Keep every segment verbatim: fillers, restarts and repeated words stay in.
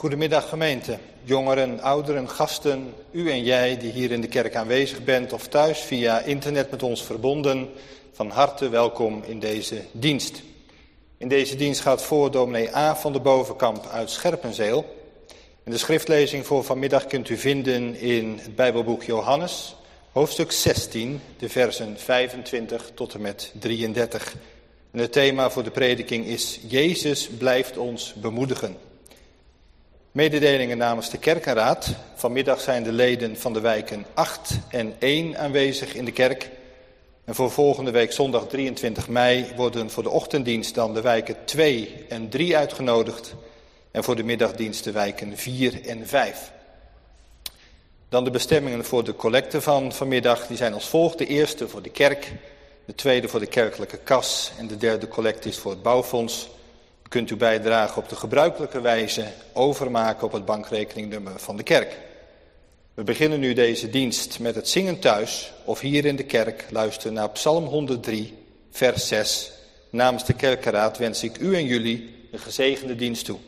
Goedemiddag gemeente, jongeren, ouderen, gasten, u en jij die hier in de kerk aanwezig bent of thuis via internet met ons verbonden. Van harte welkom in deze dienst. In deze dienst gaat voor dominee A. van de Bovenkamp uit Scherpenzeel. En de schriftlezing voor vanmiddag kunt u vinden in het Bijbelboek Johannes, hoofdstuk zestien, de versen vijfentwintig tot en met drieëndertig. En het thema voor de prediking is Jezus blijft ons bemoedigen. Mededelingen namens de kerkenraad. Vanmiddag zijn de leden van de wijken acht en één aanwezig in de kerk. En voor volgende week zondag drieëntwintig mei worden voor de ochtenddienst dan de wijken twee en drie uitgenodigd. En voor de middagdienst de wijken vier en vijf. Dan de bestemmingen voor de collecte van vanmiddag. Die zijn als volgt. De eerste voor de kerk, de tweede voor de kerkelijke kas en de derde collecte is voor het bouwfonds. U kunt uw bijdrage op de gebruikelijke wijze overmaken op het bankrekeningnummer van de kerk. We beginnen nu deze dienst met het zingen thuis of hier in de kerk. Luister naar Psalm honderddrie, vers zes. Namens de kerkenraad wens ik u en jullie een gezegende dienst toe.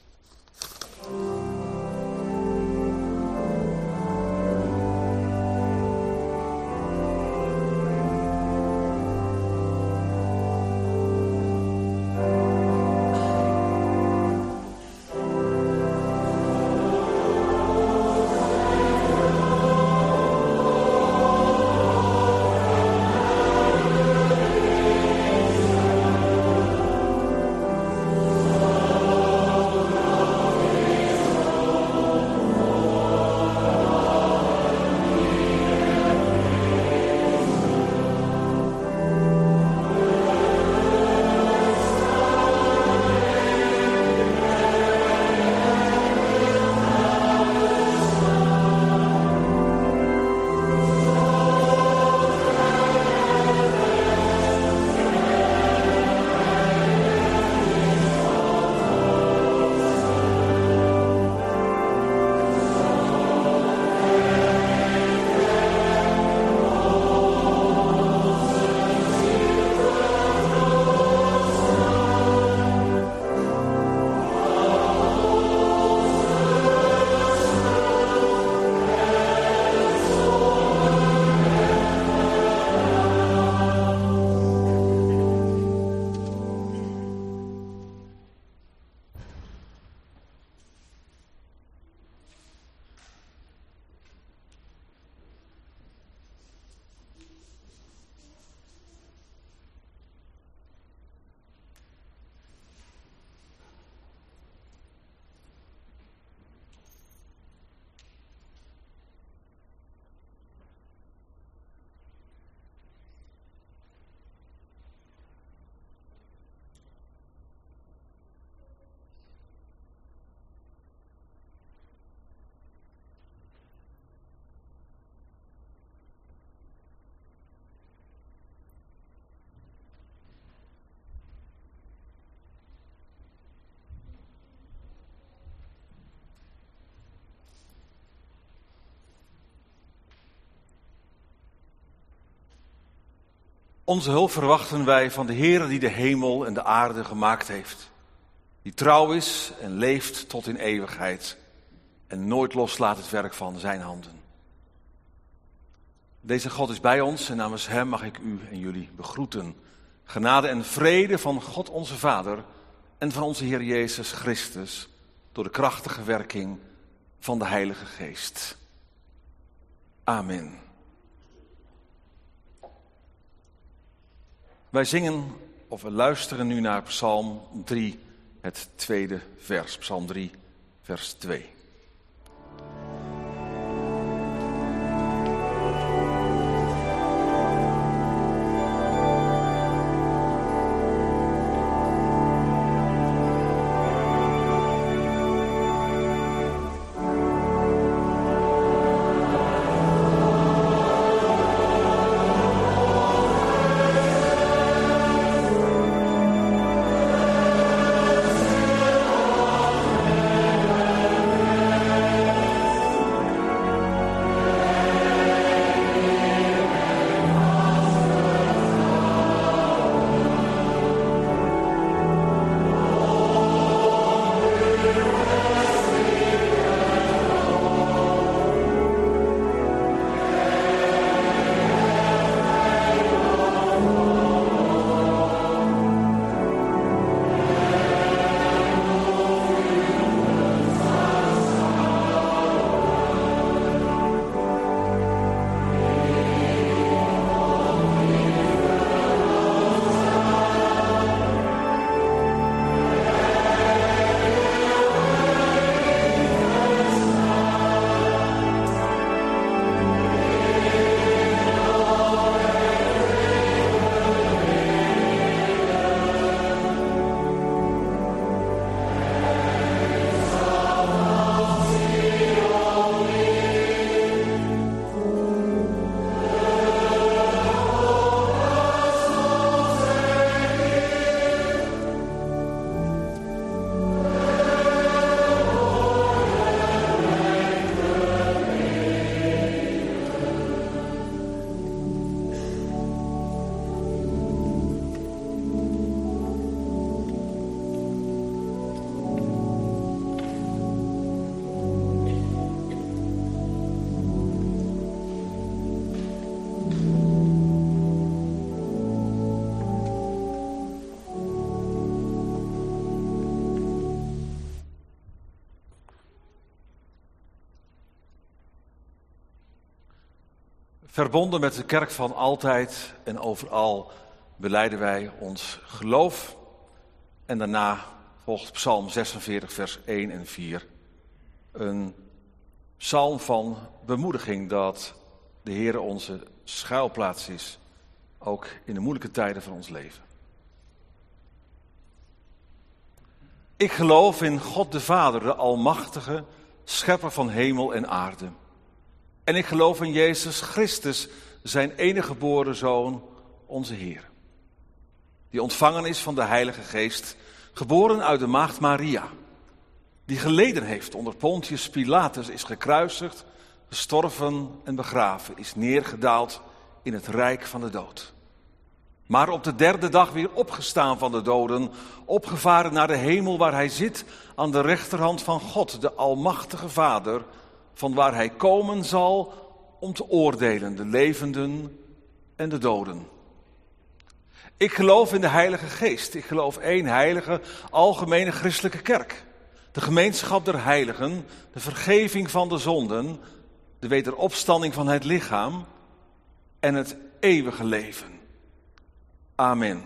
Onze hulp verwachten wij van de Heere die de hemel en de aarde gemaakt heeft. Die trouw is en leeft tot in eeuwigheid. En nooit loslaat het werk van zijn handen. Deze God is bij ons en namens hem mag ik u en jullie begroeten. Genade en vrede van God onze Vader en van onze Heer Jezus Christus. Door de krachtige werking van de Heilige Geest. Amen. Wij zingen, of we luisteren nu naar Psalm drie, het tweede vers. Psalm drie, vers twee. Amen. Verbonden met de kerk van altijd en overal belijden wij ons geloof. En daarna volgt Psalm zesenveertig, vers één en vier. Een psalm van bemoediging dat de Heer onze schuilplaats is, ook in de moeilijke tijden van ons leven. Ik geloof in God de Vader, de Almachtige, schepper van hemel en aarde. En ik geloof in Jezus Christus, zijn enige geboren Zoon, onze Heer. Die ontvangen is van de Heilige Geest, geboren uit de maagd Maria. Die geleden heeft onder Pontius Pilatus, is gekruisigd, gestorven en begraven, is neergedaald in het rijk van de dood. Maar op de derde dag weer opgestaan van de doden, opgevaren naar de hemel waar hij zit aan de rechterhand van God, de Almachtige Vader, van waar hij komen zal om te oordelen, de levenden en de doden. Ik geloof in de Heilige Geest. Ik geloof één heilige, algemene christelijke kerk. De gemeenschap der heiligen, de vergeving van de zonden, de wederopstanding van het lichaam en het eeuwige leven. Amen.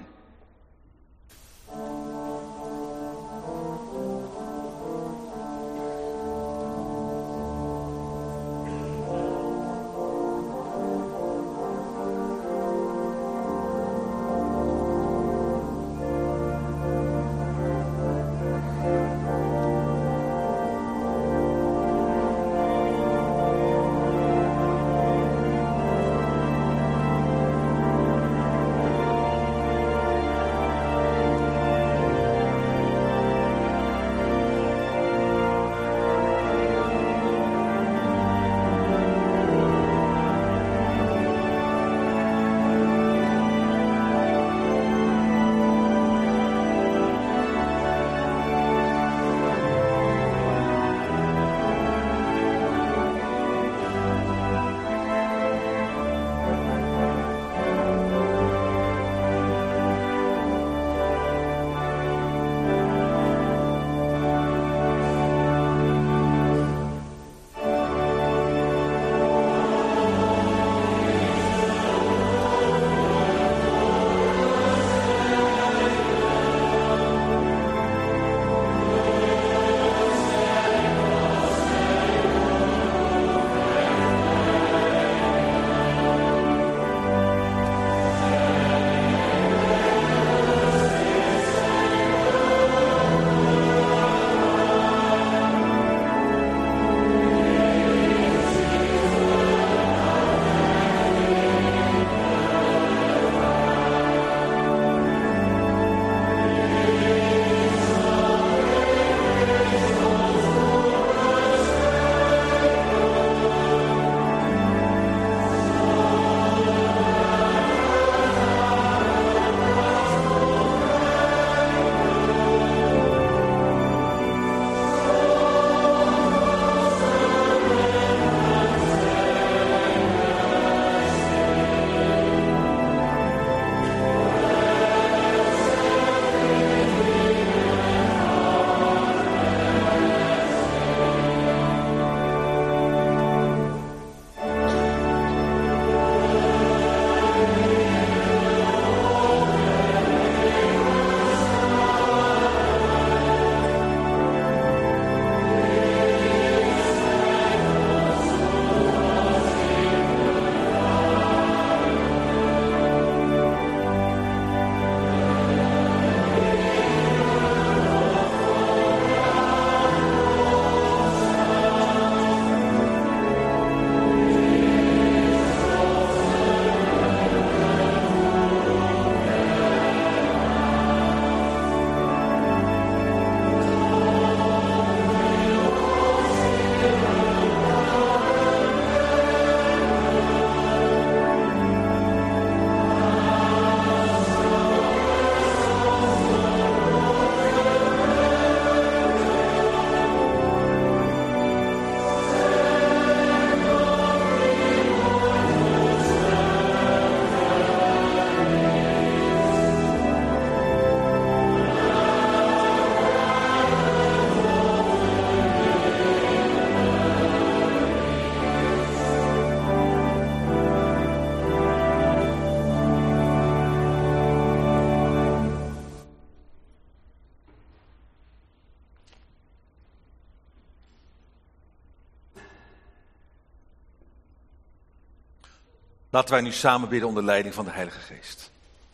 Laten wij nu samen bidden onder leiding van de Heilige Geest.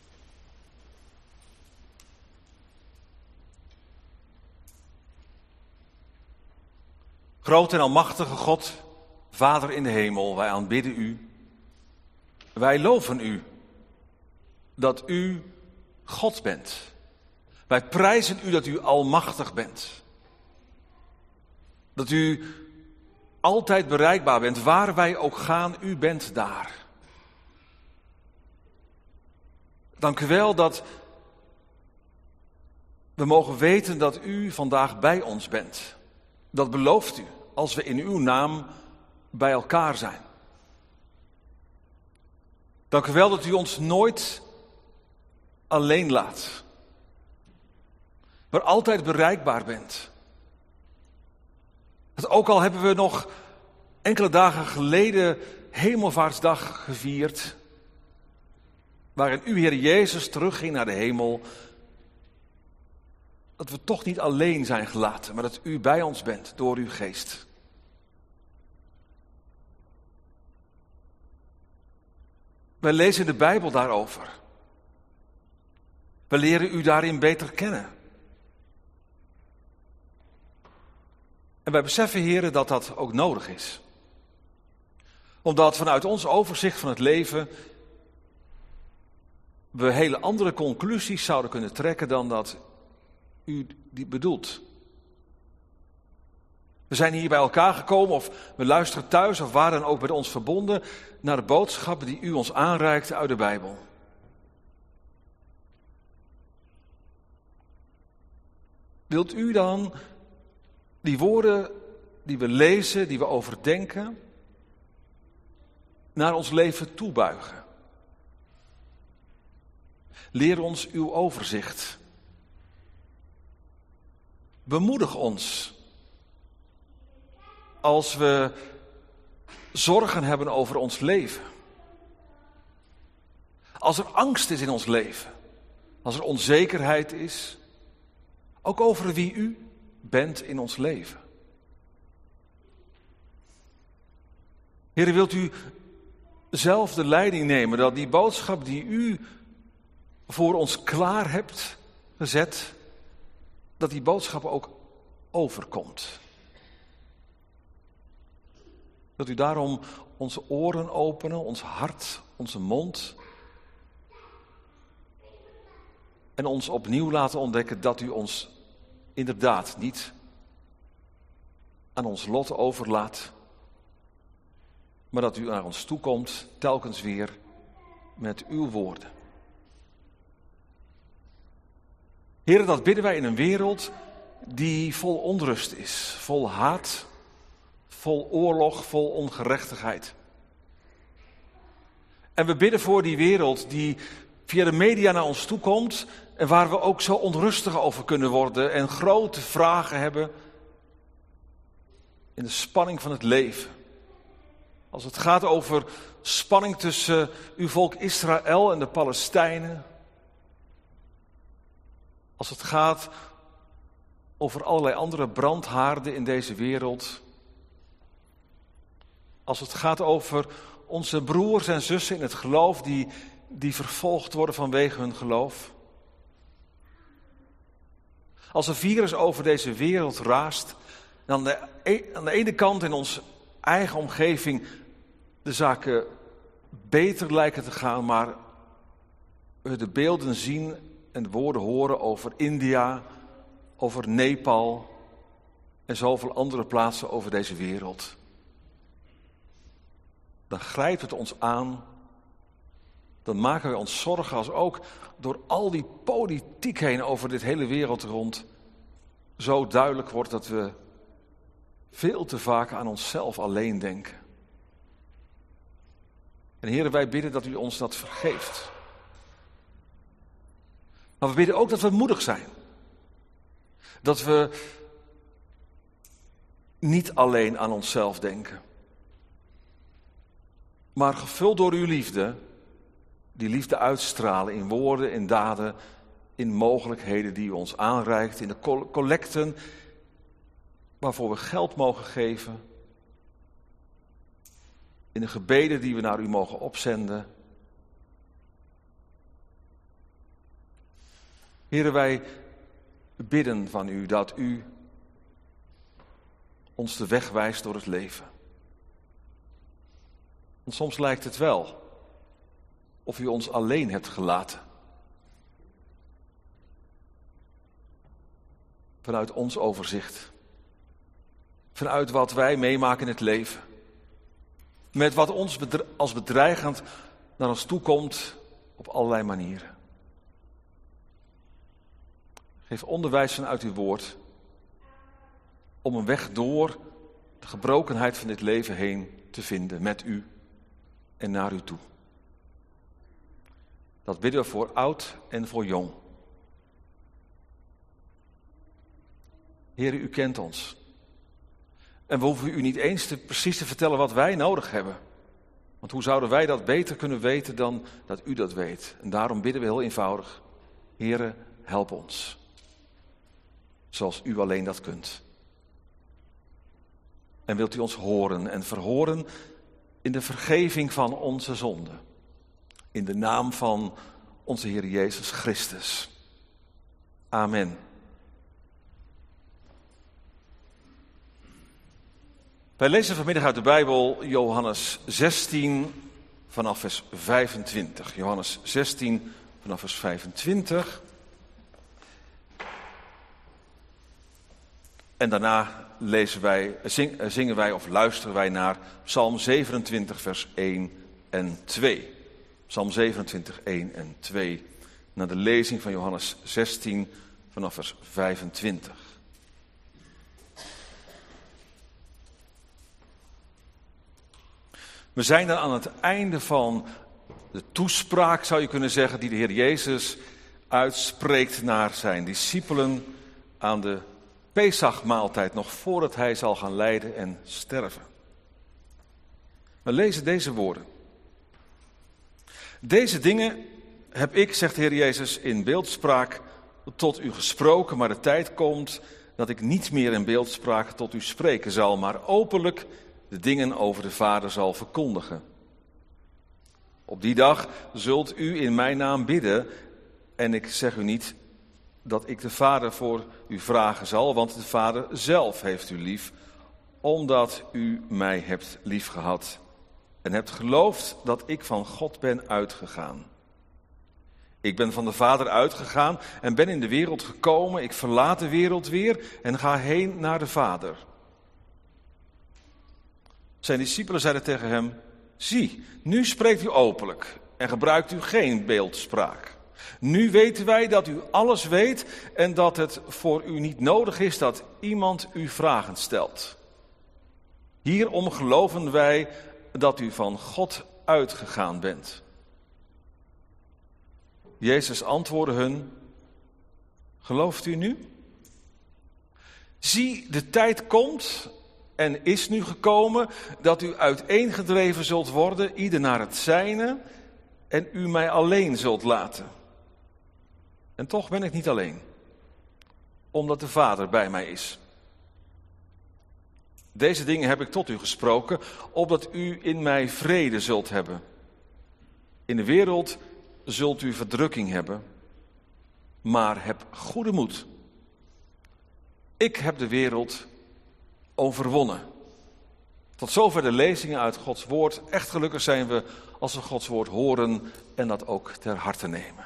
Groot en almachtige God, Vader in de hemel, wij aanbidden u. Wij loven u dat u God bent. Wij prijzen u dat u almachtig bent. Dat u altijd bereikbaar bent, waar wij ook gaan, u bent daar. Dank u wel dat we mogen weten dat u vandaag bij ons bent. Dat belooft u als we in uw naam bij elkaar zijn. Dank u wel dat u ons nooit alleen laat, maar altijd bereikbaar bent. Dat ook al hebben we nog enkele dagen geleden Hemelvaartsdag gevierd, waarin uw Heer Jezus terugging naar de hemel, dat we toch niet alleen zijn gelaten, maar dat u bij ons bent door uw geest. Wij lezen de Bijbel daarover. We leren u daarin beter kennen. En wij beseffen, heren, dat dat ook nodig is. Omdat vanuit ons overzicht van het leven we hele andere conclusies zouden kunnen trekken dan dat u die bedoelt. We zijn hier bij elkaar gekomen of we luisteren thuis of waar dan ook met ons verbonden naar de boodschappen die u ons aanreikt uit de Bijbel. Wilt u dan die woorden die we lezen, die we overdenken, naar ons leven toebuigen? Leer ons uw overzicht. Bemoedig ons als we zorgen hebben over ons leven. Als er angst is in ons leven. Als er onzekerheid is. Ook over wie u bent in ons leven. Heer, wilt u zelf de leiding nemen dat die boodschap die u voor ons klaar hebt gezet, dat die boodschap ook overkomt. Dat u daarom onze oren openen, ons hart, onze mond. En ons opnieuw laten ontdekken dat u ons inderdaad niet aan ons lot overlaat. Maar dat u naar ons toekomt, telkens weer met uw woorden. Heren, dat bidden wij in een wereld die vol onrust is, vol haat, vol oorlog, vol ongerechtigheid. En we bidden voor die wereld die via de media naar ons toe komt en waar we ook zo onrustig over kunnen worden en grote vragen hebben in de spanning van het leven. Als het gaat over spanning tussen uw volk Israël en de Palestijnen. Als het gaat over allerlei andere brandhaarden in deze wereld. Als het gaat over onze broers en zussen in het geloof die, die vervolgd worden vanwege hun geloof. Als een virus over deze wereld raast, dan de, aan de ene kant in onze eigen omgeving de zaken beter lijken te gaan, maar we de beelden zien en de woorden horen over India, over Nepal en zoveel andere plaatsen over deze wereld. Dan grijpt het ons aan, dan maken we ons zorgen als ook door al die politiek heen over dit hele wereld rond zo duidelijk wordt dat we veel te vaak aan onszelf alleen denken. En Heere, wij bidden dat u ons dat vergeeft. Maar we bidden ook dat we moedig zijn. Dat we niet alleen aan onszelf denken. Maar gevuld door uw liefde, die liefde uitstralen in woorden, in daden, in mogelijkheden die u ons aanreikt, in de collecten waarvoor we geld mogen geven. in de gebeden die we naar u mogen opzenden. Heere, wij bidden van u dat u ons de weg wijst door het leven. Want soms lijkt het wel of u ons alleen hebt gelaten. Vanuit ons overzicht. Vanuit wat wij meemaken in het leven. Met wat ons bedre- als bedreigend naar ons toe komt op allerlei manieren. Geef onderwijs vanuit uw woord. Om een weg door de gebrokenheid van dit leven heen te vinden met u en naar u toe. Dat bidden we voor oud en voor jong. Heere, u kent ons. En we hoeven u niet eens te, precies te vertellen wat wij nodig hebben. Want hoe zouden wij dat beter kunnen weten dan dat u dat weet? En daarom bidden we heel eenvoudig. Heere, help ons. Zoals u alleen dat kunt. En wilt u ons horen en verhoren in de vergeving van onze zonden. In de naam van onze Heer Jezus Christus. Amen. Wij lezen vanmiddag uit de Bijbel Johannes zestien vanaf vers vijfentwintig. Johannes zestien vanaf vers vijfentwintig. En daarna lezen wij, zing, zingen wij of luisteren wij naar Psalm zevenentwintig vers één en twee. Psalm zevenentwintig, één en twee. Naar de lezing van Johannes zestien vanaf vers vijfentwintig. We zijn dan aan het einde van de toespraak, zou je kunnen zeggen, die de Heer Jezus uitspreekt naar zijn discipelen aan de Pesachmaaltijd, nog voordat hij zal gaan lijden en sterven. We lezen deze woorden. Deze dingen heb ik, zegt de Heer Jezus, in beeldspraak tot u gesproken, maar de tijd komt dat ik niet meer in beeldspraak tot u spreken zal, maar openlijk de dingen over de Vader zal verkondigen. Op die dag zult u in mijn naam bidden en ik zeg u niet dat ik de Vader voor u vragen zal, want de Vader zelf heeft u lief, omdat u mij hebt liefgehad en hebt geloofd dat ik van God ben uitgegaan. Ik ben van de Vader uitgegaan en ben in de wereld gekomen. Ik verlaat de wereld weer en ga heen naar de Vader. Zijn discipelen zeiden tegen hem: zie, nu spreekt u openlijk en gebruikt u geen beeldspraak. Nu weten wij dat u alles weet en dat het voor u niet nodig is dat iemand u vragen stelt. Hierom geloven wij dat u van God uitgegaan bent. Jezus antwoordde hun: gelooft u nu? Zie, de tijd komt en is nu gekomen dat u uiteengedreven zult worden, ieder naar het zijne, en u mij alleen zult laten. En toch ben ik niet alleen, omdat de Vader bij mij is. Deze dingen heb ik tot u gesproken, opdat u in mij vrede zult hebben. In de wereld zult u verdrukking hebben, maar heb goede moed. Ik heb de wereld overwonnen. Tot zover de lezingen uit Gods woord. Echt gelukkig zijn we als we Gods woord horen en dat ook ter harte nemen.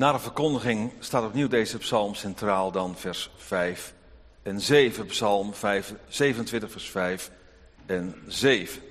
Na de verkondiging staat opnieuw deze psalm centraal, dan vers vijf en zeven. Psalm zevenentwintig, vers vijf en zeven.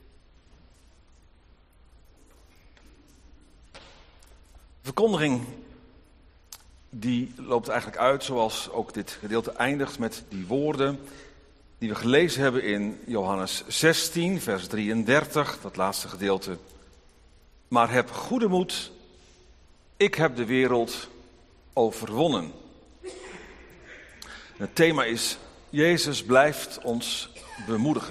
De verkondiging die loopt eigenlijk uit zoals ook dit gedeelte eindigt met die woorden die we gelezen hebben in Johannes zestien, vers drieëndertig, dat laatste gedeelte. Maar heb goede moed, ik heb de wereld overwonnen. En het thema is, Jezus blijft ons bemoedigen.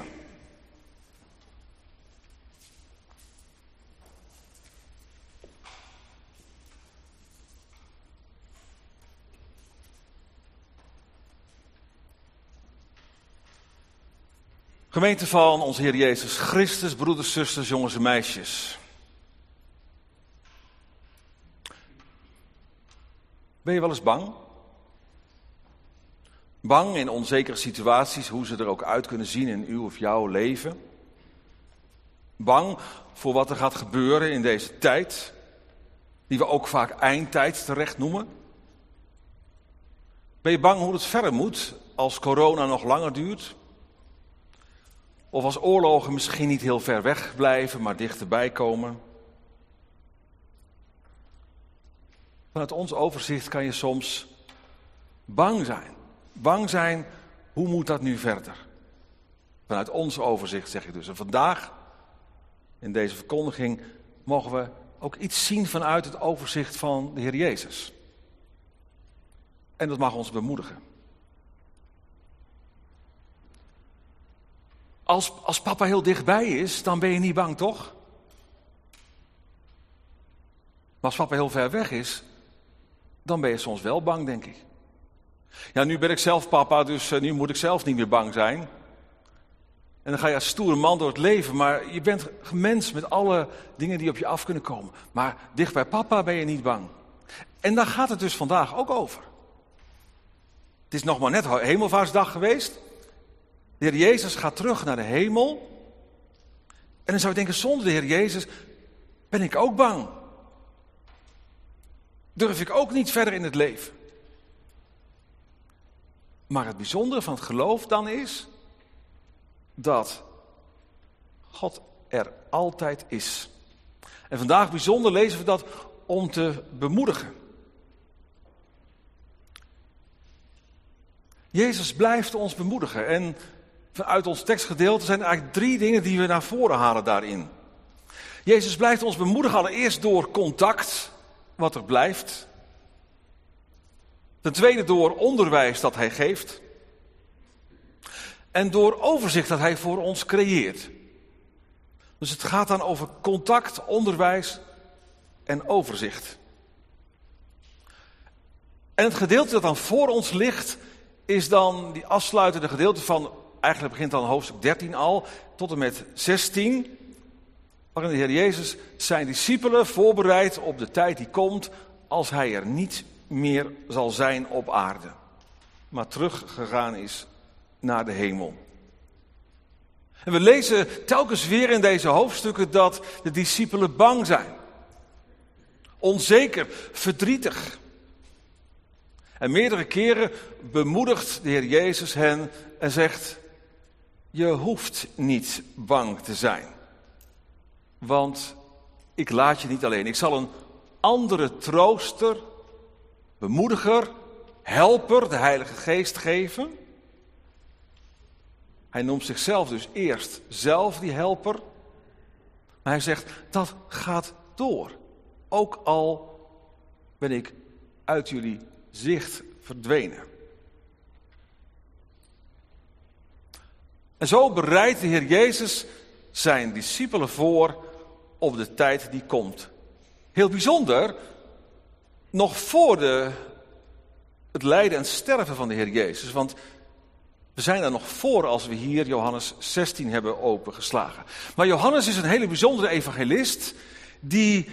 Gemeente van onze Heer Jezus Christus, broeders, zusters, jongens en meisjes. Ben je wel eens bang? Bang in onzekere situaties, hoe ze er ook uit kunnen zien in uw of jouw leven. Bang voor wat er gaat gebeuren in deze tijd, die we ook vaak eindtijd terecht noemen. Ben je bang hoe het verder moet als corona nog langer duurt? Of als oorlogen misschien niet heel ver weg blijven, maar dichterbij komen? Vanuit ons overzicht kan je soms bang zijn. Bang zijn, hoe moet dat nu verder? Vanuit ons overzicht zeg ik dus. En vandaag, in deze verkondiging, mogen we ook iets zien vanuit het overzicht van de Heer Jezus. En dat mag ons bemoedigen. Als, als papa heel dichtbij is, dan ben je niet bang, toch? Maar als papa heel ver weg is, dan ben je soms wel bang, denk ik. Ja, nu ben ik zelf papa, dus uh, nu moet ik zelf niet meer bang zijn. En dan ga je als stoere man door het leven, maar je bent gemens met alle dingen die op je af kunnen komen. Maar dicht bij papa ben je niet bang. En daar gaat het dus vandaag ook over. Het is nog maar net Hemelvaartsdag geweest. De Heer Jezus gaat terug naar de hemel. En dan zou je denken, zonder de Heer Jezus ben ik ook bang. Durf ik ook niet verder in het leven. Maar het bijzondere van het geloof dan is dat God er altijd is. En vandaag bijzonder lezen we dat om te bemoedigen. Jezus blijft ons bemoedigen. En vanuit ons tekstgedeelte zijn er eigenlijk drie dingen die we naar voren halen daarin. Jezus blijft ons bemoedigen allereerst door contact, wat er blijft. Ten tweede door onderwijs dat hij geeft. En door overzicht dat hij voor ons creëert. Dus het gaat dan over contact, onderwijs en overzicht. En het gedeelte dat dan voor ons ligt, is dan die afsluitende gedeelte van, eigenlijk begint dan hoofdstuk dertien al, tot en met zestien. Waarin de Heer Jezus zijn discipelen voorbereidt op de tijd die komt als hij er niet meer zal zijn op aarde. Maar teruggegaan is naar de hemel. En we lezen telkens weer in deze hoofdstukken dat de discipelen bang zijn. Onzeker, verdrietig. En meerdere keren bemoedigt de Heer Jezus hen en zegt: je hoeft niet bang te zijn. Want ik laat je niet alleen. Ik zal een andere trooster, bemoediger, helper, de Heilige Geest geven. Hij noemt zichzelf dus eerst zelf die helper. Maar hij zegt, dat gaat door. Ook al ben ik uit jullie zicht verdwenen. En zo bereidt de Heer Jezus zijn discipelen voor op de tijd die komt. Heel bijzonder, nog voor de, het lijden en sterven van de Heer Jezus. Want we zijn daar nog voor als we hier Johannes zestien hebben opengeslagen. Maar Johannes is een hele bijzondere evangelist die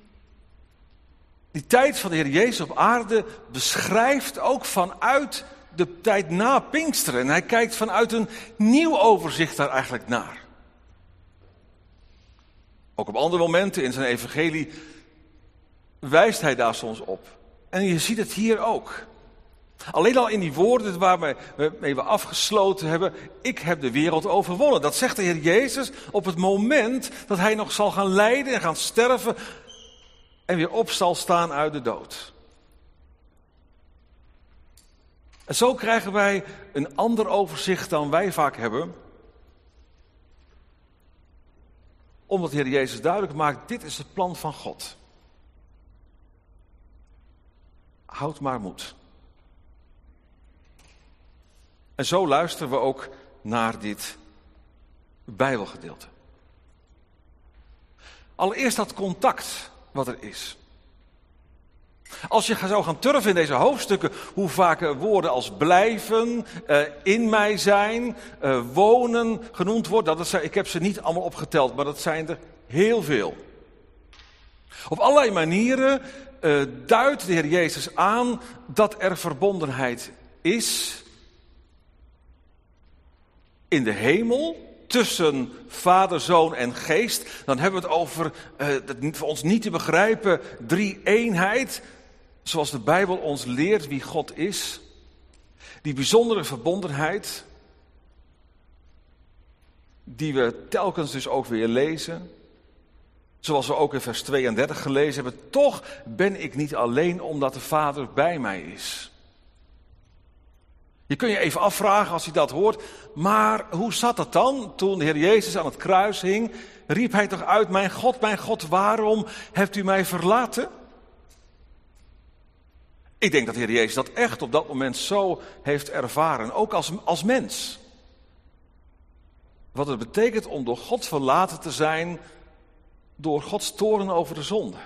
die tijd van de Heer Jezus op aarde beschrijft ook vanuit de tijd na Pinksteren. En hij kijkt vanuit een nieuw overzicht daar eigenlijk naar. Ook op andere momenten in zijn evangelie wijst hij daar soms op. En je ziet het hier ook. Alleen al in die woorden waarmee we afgesloten hebben, ik heb de wereld overwonnen. Dat zegt de Heer Jezus op het moment dat hij nog zal gaan lijden en gaan sterven en weer op zal staan uit de dood. En zo krijgen wij een ander overzicht dan wij vaak hebben. Omdat de Heer Jezus duidelijk maakt, dit is het plan van God. Houd maar moed. En zo luisteren we ook naar dit Bijbelgedeelte. Allereerst dat contact wat er is. Als je zou gaan turven in deze hoofdstukken, hoe vaak woorden als blijven, uh, in mij zijn, uh, wonen genoemd worden. Dat is, ik heb ze niet allemaal opgeteld, maar dat zijn er heel veel. Op allerlei manieren uh, duidt de Heer Jezus aan dat er verbondenheid is in de hemel, tussen Vader, Zoon en Geest. Dan hebben we het over, uh, dat voor ons niet te begrijpen, drie-eenheid. Zoals de Bijbel ons leert wie God is. Die bijzondere verbondenheid. Die we telkens dus ook weer lezen. Zoals we ook in vers tweeëndertig gelezen hebben. Toch ben ik niet alleen omdat de Vader bij mij is. Je kunt je even afvragen als je dat hoort. Maar hoe zat dat dan? Toen de Heer Jezus aan het kruis hing, riep hij toch uit, mijn God, mijn God, waarom hebt u mij verlaten? Ik denk dat de Heer Jezus dat echt op dat moment zo heeft ervaren, ook als, als mens. Wat het betekent om door God verlaten te zijn, door Gods toorn over de zonde.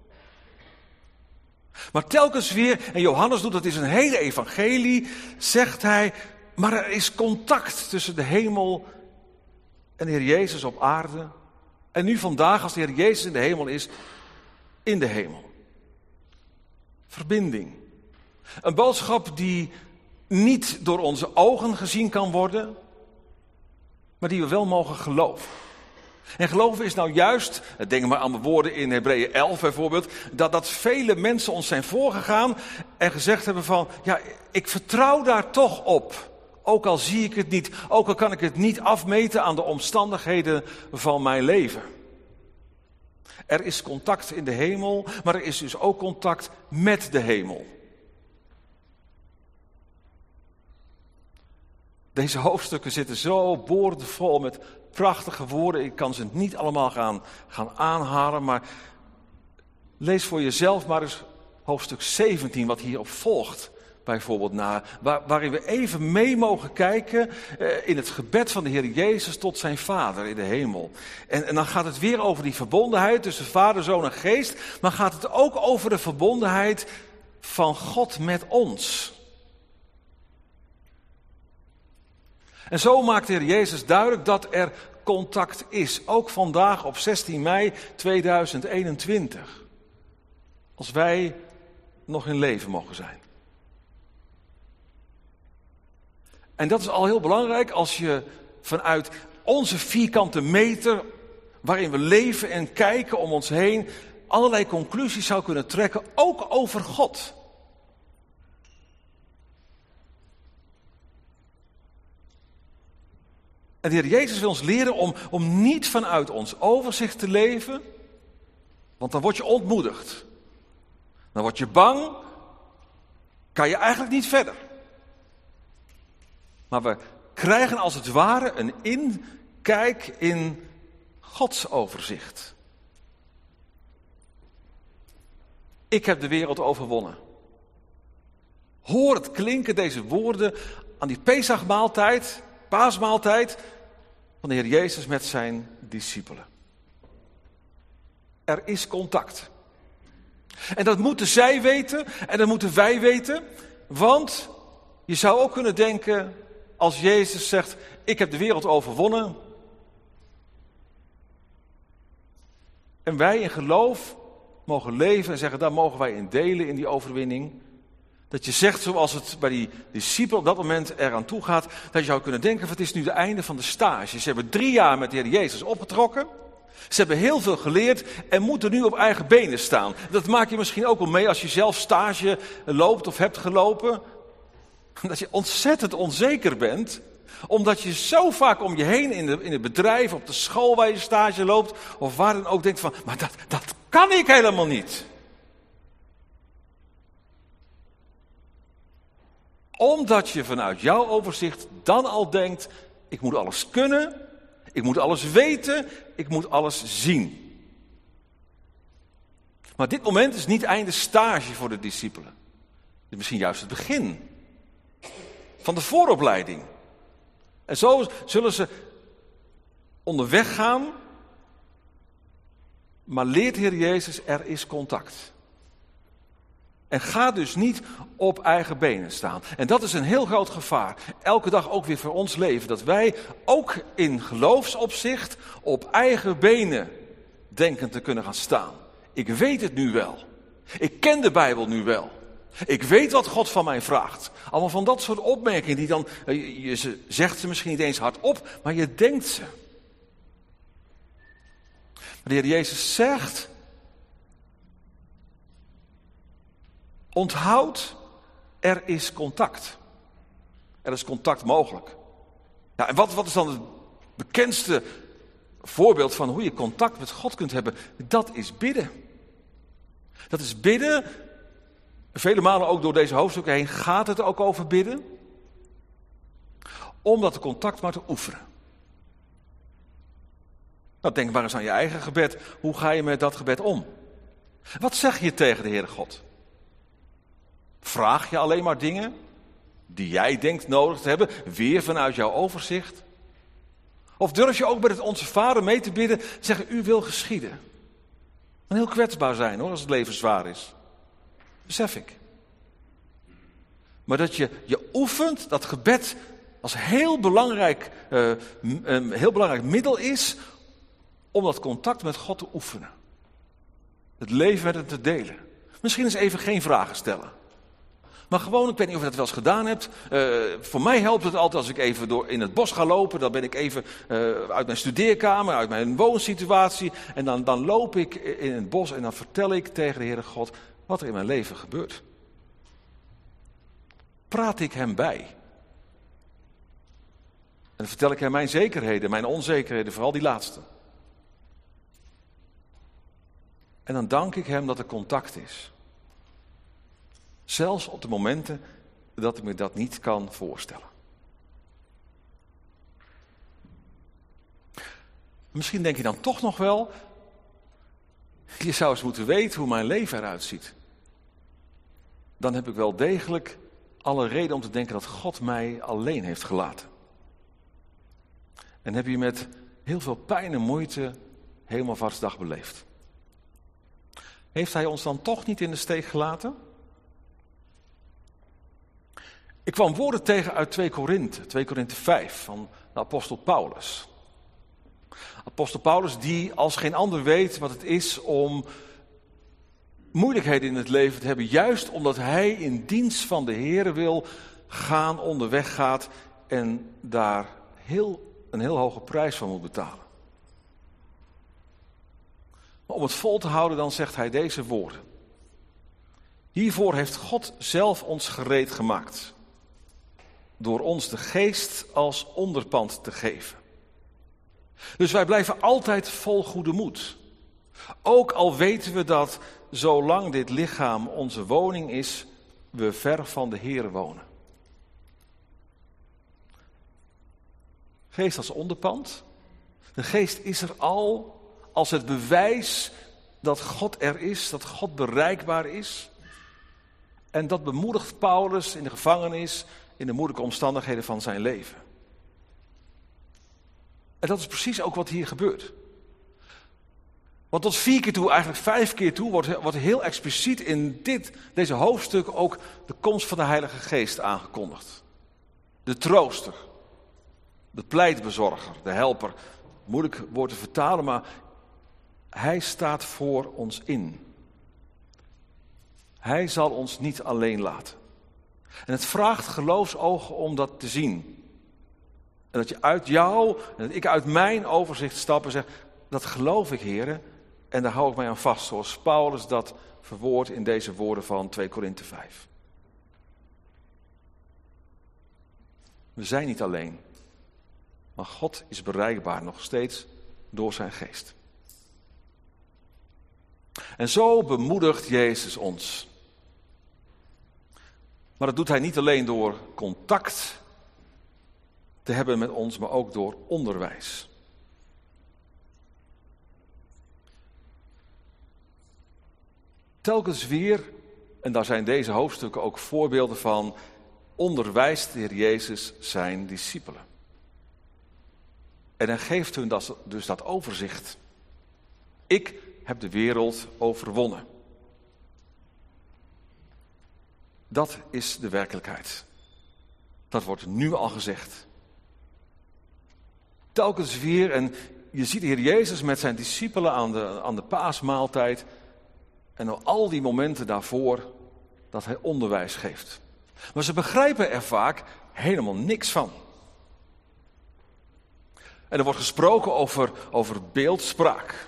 Maar telkens weer, en Johannes doet dat in zijn hele evangelie, zegt hij, maar er is contact tussen de hemel en de Heer Jezus op aarde. En nu vandaag, als de Heer Jezus in de hemel is, in de hemel. Verbinding. Een boodschap die niet door onze ogen gezien kan worden, maar die we wel mogen geloven. En geloven is nou juist, denk maar aan de woorden in Hebreeën elf bijvoorbeeld, dat, dat vele mensen ons zijn voorgegaan en gezegd hebben van, ja, ik vertrouw daar toch op. Ook al zie ik het niet, ook al kan ik het niet afmeten aan de omstandigheden van mijn leven. Er is contact in de hemel, maar er is dus ook contact met de hemel. Deze hoofdstukken zitten zo boordevol met prachtige woorden. Ik kan ze niet allemaal gaan, gaan aanhalen, maar lees voor jezelf maar eens hoofdstuk zeventien, wat hierop volgt. Bijvoorbeeld na, waar, waarin we even mee mogen kijken eh, in het gebed van de Heer Jezus tot zijn Vader in de hemel. En, en dan gaat het weer over die verbondenheid tussen Vader, Zoon en Geest, maar gaat het ook over de verbondenheid van God met ons. En zo maakt de Heer Jezus duidelijk dat er contact is, ook vandaag op zestien mei tweeduizend eenentwintig. Als wij nog in leven mogen zijn. En dat is al heel belangrijk als je vanuit onze vierkante meter, waarin we leven en kijken om ons heen, allerlei conclusies zou kunnen trekken, ook over God. En de Heer Jezus wil ons leren om, om niet vanuit ons overzicht te leven, want dan word je ontmoedigd. Dan word je bang, kan je eigenlijk niet verder. Maar we krijgen als het ware een inkijk in Gods overzicht. Ik heb de wereld overwonnen. Hoor het klinken, deze woorden, aan die Pesachmaaltijd, paasmaaltijd, van de Heer Jezus met zijn discipelen. Er is contact. En dat moeten zij weten en dat moeten wij weten, want je zou ook kunnen denken, als Jezus zegt, ik heb de wereld overwonnen. En wij in geloof mogen leven en zeggen, daar mogen wij in delen in die overwinning. Dat je zegt, zoals het bij die discipelen op dat moment eraan toe gaat, dat je zou kunnen denken, het is nu het einde van de stage. Ze hebben drie jaar met de Heer Jezus opgetrokken. Ze hebben heel veel geleerd en moeten nu op eigen benen staan. Dat maak je misschien ook wel mee als je zelf stage loopt of hebt gelopen. Dat je ontzettend onzeker bent, omdat je zo vaak om je heen in, de, in het bedrijf, op de school waar je stage loopt, of waar dan ook denkt van, maar dat, dat kan ik helemaal niet. Omdat je vanuit jouw overzicht dan al denkt, ik moet alles kunnen, ik moet alles weten, ik moet alles zien. Maar dit moment is niet einde stage voor de discipelen. Het is misschien juist het begin van de vooropleiding. En zo zullen ze onderweg gaan, maar leert Heer Jezus, er is contact. En ga dus niet op eigen benen staan. En dat is een heel groot gevaar. Elke dag ook weer voor ons leven. Dat wij ook in geloofsopzicht op eigen benen denken te kunnen gaan staan. Ik weet het nu wel. Ik ken de Bijbel nu wel. Ik weet wat God van mij vraagt. Allemaal van dat soort opmerkingen die dan, je ze zegt ze misschien niet eens hardop, maar je denkt ze. Maar de Heer Jezus zegt, onthoud, er is contact. Er is contact mogelijk. Ja, en wat, wat is dan het bekendste voorbeeld van hoe je contact met God kunt hebben? Dat is bidden. Dat is bidden. Vele malen ook door deze hoofdstukken heen gaat het ook over bidden. Om dat contact maar te oefenen. Nou, denk maar eens aan je eigen gebed. Hoe ga je met dat gebed om? Wat zeg je tegen de Heere God? Vraag je alleen maar dingen die jij denkt nodig te hebben, weer vanuit jouw overzicht? Of durf je ook met het Onze Vader mee te bidden, zeggen, u wil geschieden? En heel kwetsbaar zijn hoor, als het leven zwaar is. Besef ik. Maar dat je je oefent, dat gebed als heel belangrijk, uh, een heel belangrijk middel is om dat contact met God te oefenen. Het leven met hem te delen. Misschien eens even geen vragen stellen. Maar gewoon, ik weet niet of je dat wel eens gedaan hebt. Uh, voor mij helpt het altijd als ik even door in het bos ga lopen. Dan ben ik even uh, uit mijn studeerkamer, uit mijn woonsituatie. En dan, dan loop ik in het bos en dan vertel ik tegen de Heere God wat er in mijn leven gebeurt. Praat ik hem bij. En dan vertel ik hem mijn zekerheden, mijn onzekerheden, vooral die laatste. En dan dank ik hem dat er contact is. Zelfs op de momenten dat ik me dat niet kan voorstellen. Misschien denk je dan toch nog wel, je zou eens moeten weten hoe mijn leven eruit ziet. Dan heb ik wel degelijk alle reden om te denken dat God mij alleen heeft gelaten. En heb je met heel veel pijn en moeite helemaal vastdag beleefd. Heeft hij ons dan toch niet in de steek gelaten? Ik kwam woorden tegen uit twee Korinthe, twee Korinthe vijf van de apostel Paulus. Apostel Paulus die als geen ander weet wat het is om moeilijkheden in het leven te hebben. Juist omdat hij in dienst van de Heere wil gaan, onderweg gaat en daar heel, een heel hoge prijs van moet betalen. Maar om het vol te houden dan zegt hij deze woorden. Hiervoor heeft God zelf ons gereed gemaakt. Door ons de geest als onderpand te geven. Dus wij blijven altijd vol goede moed. Ook al weten we dat zolang dit lichaam onze woning is, we ver van de Heere wonen. Geest als onderpand. De geest is er al als het bewijs dat God er is, dat God bereikbaar is. En dat bemoedigt Paulus in de gevangenis, in de moeilijke omstandigheden van zijn leven. En dat is precies ook wat hier gebeurt. Want tot vier keer toe, eigenlijk vijf keer toe, wordt, wordt heel expliciet in dit, deze hoofdstuk ook de komst van de Heilige Geest aangekondigd. De trooster, de pleitbezorger, de helper. Moeilijk woord te vertalen, maar hij staat voor ons in. Hij zal ons niet alleen laten. En het vraagt geloofsogen om dat te zien. En dat je uit jou, en dat ik uit mijn overzicht stap en zeg, dat geloof ik, heren, en daar hou ik mij aan vast, zoals Paulus dat verwoordt in deze woorden van twee Korinthe vijf. We zijn niet alleen, maar God is bereikbaar nog steeds door zijn geest. En zo bemoedigt Jezus ons. Maar dat doet hij niet alleen door contact te hebben met ons, maar ook door onderwijs. Telkens weer, en daar zijn deze hoofdstukken ook voorbeelden van, onderwijst de Heer Jezus zijn discipelen. En hij geeft hun dat, dus dat overzicht. Ik heb de wereld overwonnen. Dat is de werkelijkheid. Dat wordt nu al gezegd. Telkens weer, en je ziet de Heer Jezus met zijn discipelen aan de, aan de paasmaaltijd. En op al die momenten daarvoor dat hij onderwijs geeft. Maar ze begrijpen er vaak helemaal niks van. En er wordt gesproken over, over beeldspraak.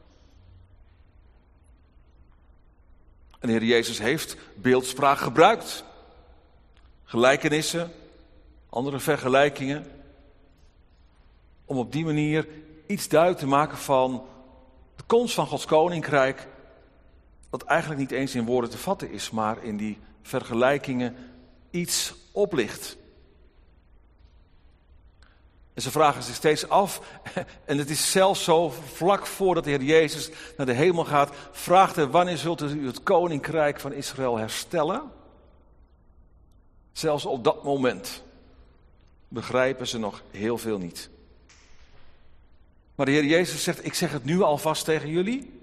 En de Heer Jezus heeft beeldspraak gebruikt. Gelijkenissen, andere vergelijkingen. Om op die manier iets duidelijk te maken van de komst van Gods koninkrijk. Dat eigenlijk niet eens in woorden te vatten is, maar in die vergelijkingen iets oplicht. En ze vragen zich steeds af, en het is zelfs zo vlak voordat de Heer Jezus naar de hemel gaat, vraagt hij: wanneer zult u het koninkrijk van Israël herstellen? Zelfs op dat moment begrijpen ze nog heel veel niet. Maar de Heer Jezus zegt: ik zeg het nu alvast tegen jullie.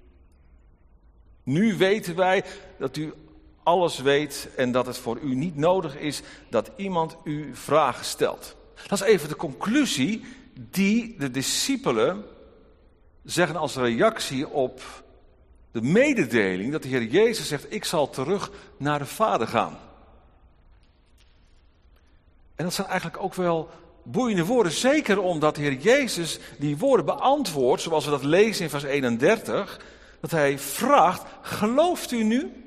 Nu weten wij dat u alles weet en dat het voor u niet nodig is dat iemand u vragen stelt. Dat is even de conclusie die de discipelen zeggen als reactie op de mededeling dat de Heer Jezus zegt: ik zal terug naar de Vader gaan. En dat zijn eigenlijk ook wel boeiende woorden, zeker omdat de Heer Jezus die woorden beantwoordt, zoals we dat lezen in vers eenendertig, dat hij vraagt: gelooft u nu?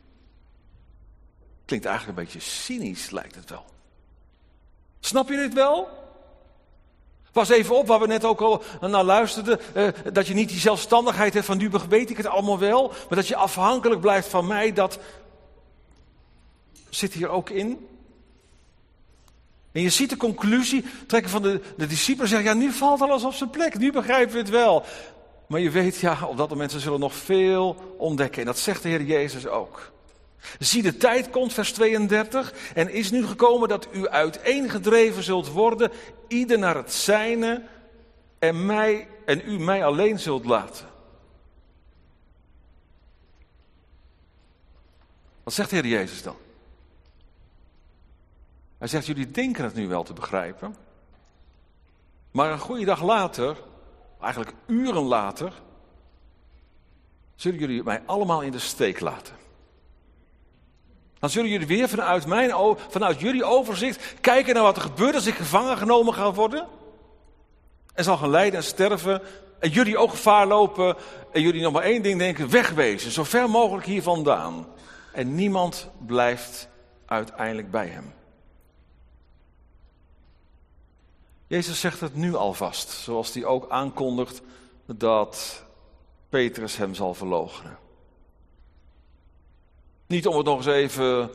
Klinkt eigenlijk een beetje cynisch, lijkt het wel. Snap je dit wel? Pas even op, waar we net ook al naar luisterden, eh, dat je niet die zelfstandigheid hebt van nu weet ik het allemaal wel, maar dat je afhankelijk blijft van mij, dat zit hier ook in. En je ziet de conclusie trekken van de, de discipelen, zeggen: ja, nu valt alles op zijn plek, nu begrijpen we het wel. Maar je weet, ja, op dat moment ze zullen nog veel ontdekken. En dat zegt de Heer Jezus ook. Zie, de tijd komt, vers tweeëndertig, en is nu gekomen dat u uiteengedreven zult worden, ieder naar het zijne, en, mij, en u mij alleen zult laten. Wat zegt de Heer Jezus dan? Hij zegt: jullie denken het nu wel te begrijpen, maar een goede dag later, eigenlijk uren later, zullen jullie mij allemaal in de steek laten. Dan zullen jullie weer vanuit, mijn, vanuit jullie overzicht kijken naar wat er gebeurt als ik gevangen genomen ga worden. En zal gaan lijden en sterven. En jullie ook gevaar lopen. En jullie nog maar één ding denken: wegwezen, zo ver mogelijk hier vandaan. En niemand blijft uiteindelijk bij hem. Jezus zegt het nu alvast, zoals hij ook aankondigt dat Petrus hem zal verloochenen. Niet om het nog eens even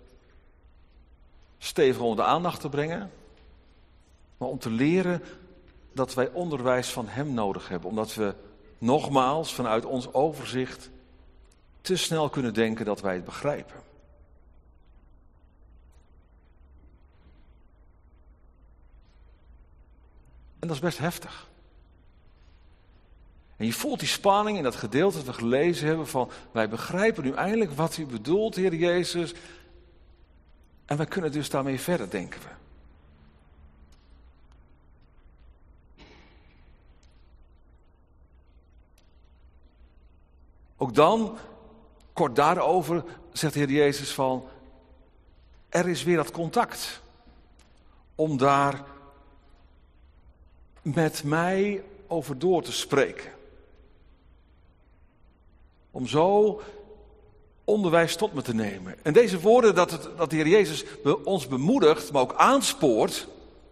stevig onder de aandacht te brengen, maar om te leren dat wij onderwijs van hem nodig hebben. Omdat we nogmaals vanuit ons overzicht te snel kunnen denken dat wij het begrijpen. En dat is best heftig. En je voelt die spanning in dat gedeelte dat we gelezen hebben van: wij begrijpen nu eindelijk wat u bedoelt, Heer Jezus. En wij kunnen dus daarmee verder, denken we. Ook dan, kort daarover, zegt de Heer Jezus van: er is weer dat contact. Om daar met mij over door te spreken. Om zo onderwijs tot me te nemen. En deze woorden dat, het, dat de Heer Jezus ons bemoedigt, maar ook aanspoort,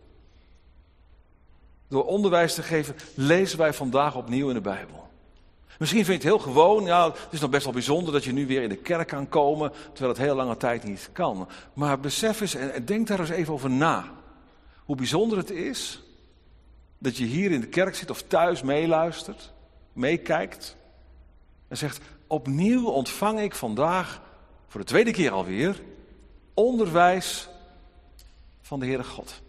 door onderwijs te geven, lezen wij vandaag opnieuw in de Bijbel. Misschien vind je het heel gewoon, ja, het is nog best wel bijzonder dat je nu weer in de kerk kan komen, terwijl het heel lange tijd niet kan. Maar besef eens en denk daar eens even over na. Hoe bijzonder het is dat je hier in de kerk zit of thuis meeluistert, meekijkt en zegt, opnieuw ontvang ik vandaag, voor de tweede keer alweer, onderwijs van de Heere God.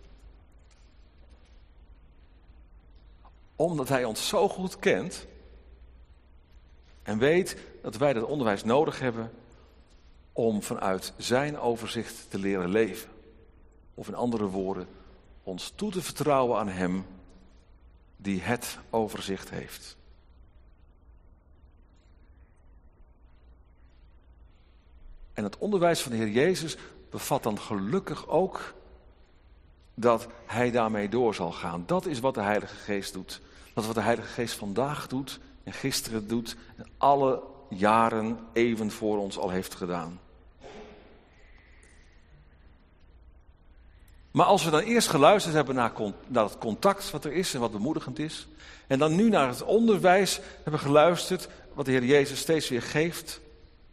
Omdat Hij ons zo goed kent en weet dat wij dat onderwijs nodig hebben om vanuit zijn overzicht te leren leven. Of in andere woorden, ons toe te vertrouwen aan Hem die het overzicht heeft. En het onderwijs van de Heer Jezus bevat dan gelukkig ook dat Hij daarmee door zal gaan. Dat is wat de Heilige Geest doet. Dat is wat de Heilige Geest vandaag doet en gisteren doet en alle jaren even voor ons al heeft gedaan. Maar als we dan eerst geluisterd hebben naar, naar het contact wat er is en wat bemoedigend is, en dan nu naar het onderwijs hebben geluisterd wat de Heer Jezus steeds weer geeft,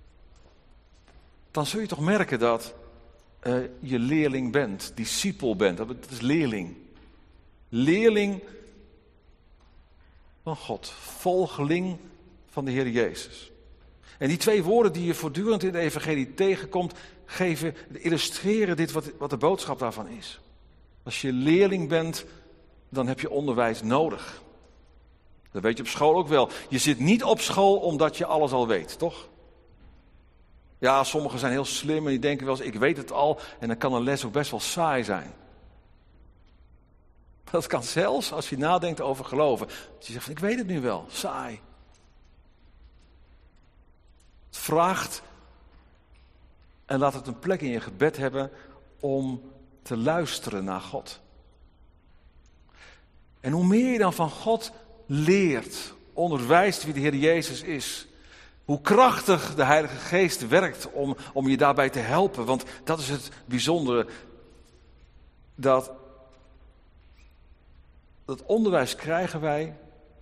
dan zul je toch merken dat uh, je leerling bent, discipel bent. Dat is leerling. Leerling van God, volgeling van de Heer Jezus. En die twee woorden die je voortdurend in de evangelie tegenkomt, geven, illustreren dit wat, wat de boodschap daarvan is. Als je leerling bent, dan heb je onderwijs nodig. Dat weet je op school ook wel. Je zit niet op school omdat je alles al weet, toch? Ja, sommigen zijn heel slim en die denken wel eens, ik weet het al, en dan kan een les ook best wel saai zijn. Dat kan zelfs als je nadenkt over geloven. Dat je zegt van, ik weet het nu wel, saai. Het vraagt, en laat het een plek in je gebed hebben, om te luisteren naar God. En hoe meer je dan van God leert, onderwijst wie de Heer Jezus is, hoe krachtig de Heilige Geest werkt om, om je daarbij te helpen. Want dat is het bijzondere, dat dat onderwijs krijgen wij,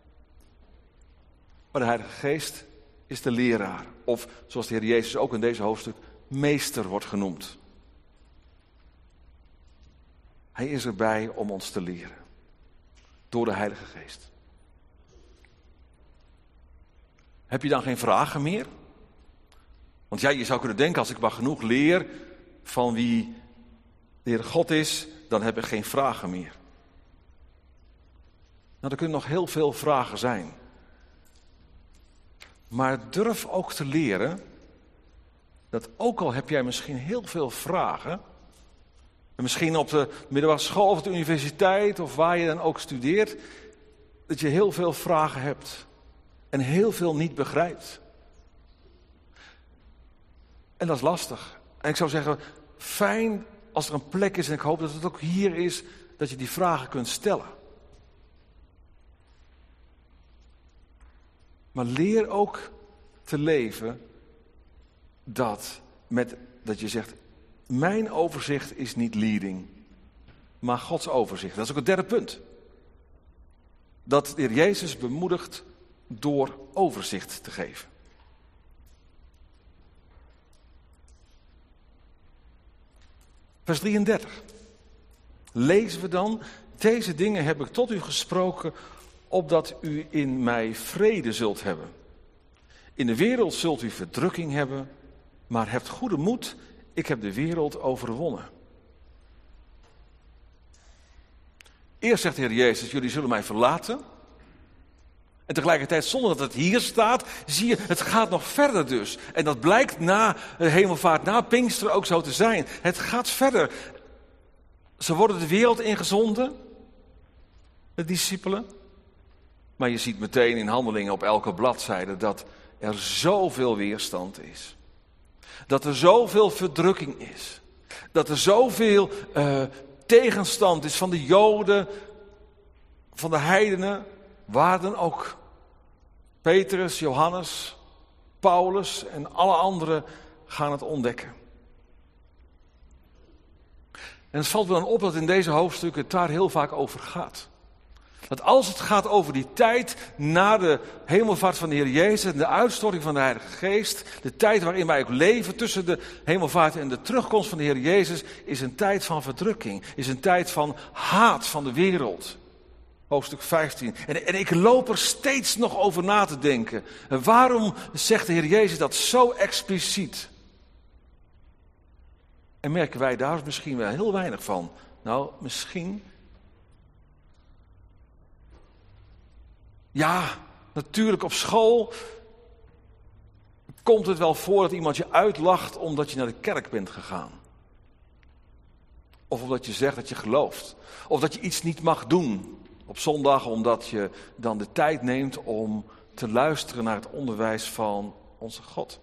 maar de Heilige Geest is de leraar. Of zoals de Heer Jezus ook in deze hoofdstuk meester wordt genoemd. Hij is erbij om ons te leren. Door de Heilige Geest. Heb je dan geen vragen meer? Want ja, je zou kunnen denken, als ik maar genoeg leer van wie de Heer God is, dan heb ik geen vragen meer. Nou, er kunnen nog heel veel vragen zijn. Maar durf ook te leren dat ook al heb jij misschien heel veel vragen, en misschien op de middelbare school of de universiteit of waar je dan ook studeert, dat je heel veel vragen hebt en heel veel niet begrijpt. En dat is lastig. En ik zou zeggen, fijn als er een plek is, en ik hoop dat het ook hier is, dat je die vragen kunt stellen. Maar leer ook te leven dat, met, dat je zegt, mijn overzicht is niet leading, maar Gods overzicht. Dat is ook het derde punt. Dat de Heer Jezus bemoedigt door overzicht te geven. Vers drieëndertig. Lezen we dan, deze dingen heb ik tot u gesproken, opdat u in mij vrede zult hebben. In de wereld zult u verdrukking hebben, maar hebt goede moed, ik heb de wereld overwonnen. Eerst zegt de Heer Jezus, jullie zullen mij verlaten. En tegelijkertijd, zonder dat het hier staat, zie je, het gaat nog verder dus. En dat blijkt na de hemelvaart, na Pinksteren ook zo te zijn. Het gaat verder. Ze worden de wereld ingezonden, de discipelen. Maar je ziet meteen in Handelingen op elke bladzijde dat er zoveel weerstand is. Dat er zoveel verdrukking is. Dat er zoveel uh, tegenstand is van de Joden, van de heidenen. waar dan ook. Petrus, Johannes, Paulus en alle anderen gaan het ontdekken. En het valt me dan op dat in deze hoofdstukken het daar heel vaak over gaat. Dat als het gaat over die tijd na de hemelvaart van de Heer Jezus en de uitstorting van de Heilige Geest, de tijd waarin wij ook leven tussen de hemelvaart en de terugkomst van de Heer Jezus, is een tijd van verdrukking, is een tijd van haat van de wereld. Hoofdstuk vijftien. En, en ik loop er steeds nog over na te denken. En waarom zegt de Heer Jezus dat zo expliciet? En merken wij daar misschien wel heel weinig van. Nou, misschien. Ja, natuurlijk op school komt het wel voor dat iemand je uitlacht omdat je naar de kerk bent gegaan. Of omdat je zegt dat je gelooft. Of dat je iets niet mag doen op zondag omdat je dan de tijd neemt om te luisteren naar het onderwijs van onze God.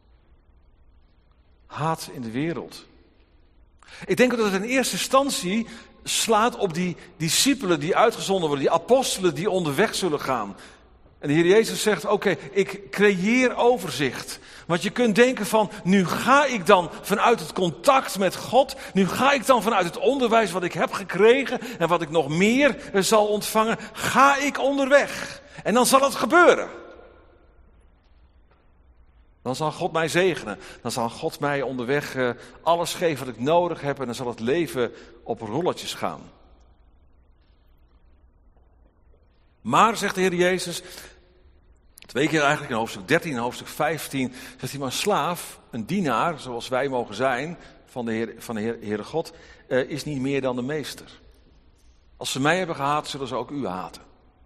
Haat in de wereld. Ik denk dat het in eerste instantie slaat op die discipelen die uitgezonden worden, die apostelen die onderweg zullen gaan. En de Heer Jezus zegt, oké, okay, ik creëer overzicht. Want je kunt denken van, nu ga ik dan vanuit het contact met God, nu ga ik dan vanuit het onderwijs wat ik heb gekregen en wat ik nog meer zal ontvangen, ga ik onderweg. En dan zal het gebeuren. Dan zal God mij zegenen. Dan zal God mij onderweg uh, alles geven wat ik nodig heb. En dan zal het leven op rolletjes gaan. Maar, zegt de Heer Jezus, twee keer eigenlijk in hoofdstuk dertien en hoofdstuk vijftien, zegt hij maar, een slaaf, een dienaar, zoals wij mogen zijn, van de Heer, van de Heer, Heere God, uh, is niet meer dan de meester. Als ze mij hebben gehaat, zullen ze ook u haten.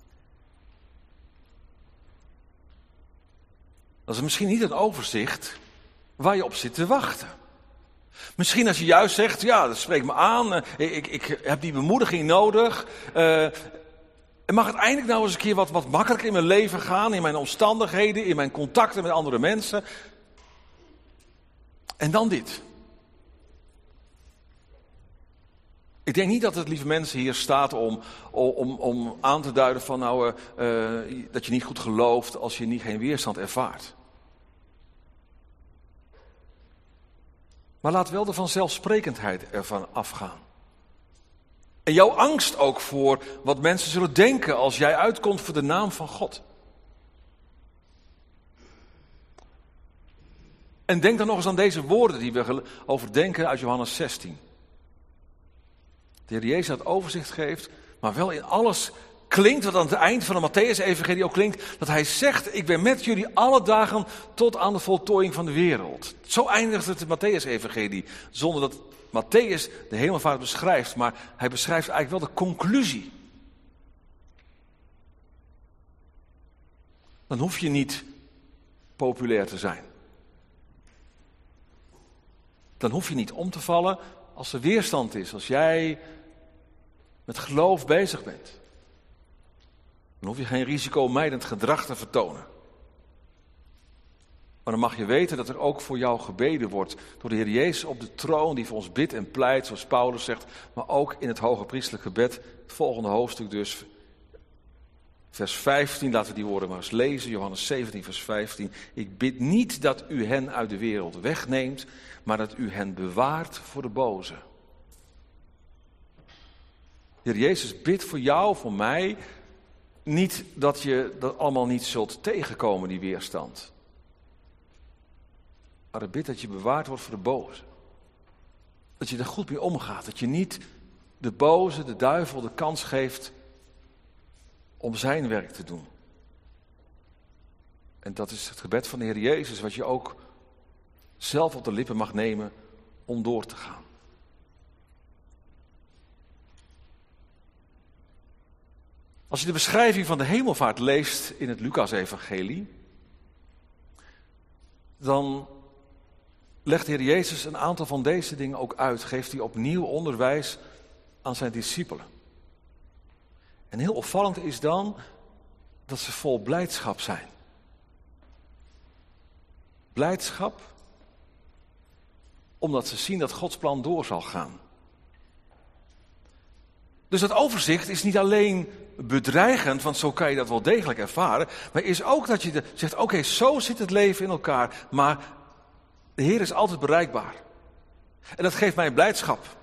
Dat is misschien niet een overzicht waar je op zit te wachten. Misschien als je juist zegt, ja, dat spreekt me aan, ik, ik, ik heb die bemoediging nodig. Uh, en mag het eindelijk nou eens een keer wat, wat makkelijker in mijn leven gaan, in mijn omstandigheden, in mijn contacten met andere mensen. En dan dit. Ik denk niet dat het, lieve mensen, hier staat om, om, om aan te duiden van nou, uh, uh, dat je niet goed gelooft als je niet geen weerstand ervaart. Maar laat wel de vanzelfsprekendheid ervan afgaan. En jouw angst ook voor wat mensen zullen denken als jij uitkomt voor de naam van God. En denk dan nog eens aan deze woorden die we overdenken uit Johannes zestien. De Heer Jezus het overzicht geeft, maar wel in alles klinkt wat aan het eind van de Mattheüs-evangelie ook klinkt, dat hij zegt, ik ben met jullie alle dagen tot aan de voltooiing van de wereld. Zo eindigt het de Mattheüs-evangelie, zonder dat Matthäus de hemelvaart beschrijft, maar hij beschrijft eigenlijk wel de conclusie. Dan hoef je niet populair te zijn. Dan hoef je niet om te vallen als er weerstand is, als jij met geloof bezig bent. Dan hoef je geen risicomijdend gedrag te vertonen. Maar dan mag je weten dat er ook voor jou gebeden wordt door de Heer Jezus op de troon die voor ons bidt en pleit, zoals Paulus zegt, maar ook in het hoge priestelijk gebed. Het volgende hoofdstuk dus, vers vijftien, laten we die woorden maar eens lezen, Johannes zeventien, vers vijftien. Ik bid niet dat u hen uit de wereld wegneemt, maar dat u hen bewaart voor de boze. De Heer Jezus bidt voor jou, voor mij, niet dat je dat allemaal niet zult tegenkomen, die weerstand. Maar hij bidt dat je bewaard wordt voor de boze. Dat je er goed mee omgaat. Dat je niet de boze, de duivel, de kans geeft om zijn werk te doen. En dat is het gebed van de Heer Jezus, wat je ook zelf op de lippen mag nemen om door te gaan. Als je de beschrijving van de hemelvaart leest in het Lucas-evangelie, dan legt de Heer Jezus een aantal van deze dingen ook uit. Geeft hij opnieuw onderwijs aan zijn discipelen. En heel opvallend is dan dat ze vol blijdschap zijn. Blijdschap omdat ze zien dat Gods plan door zal gaan. Dus dat overzicht is niet alleen bedreigend, want zo kan je dat wel degelijk ervaren. Maar is ook dat je de, zegt, oké, okay, zo zit het leven in elkaar, maar de Heer is altijd bereikbaar. En dat geeft mij blijdschap.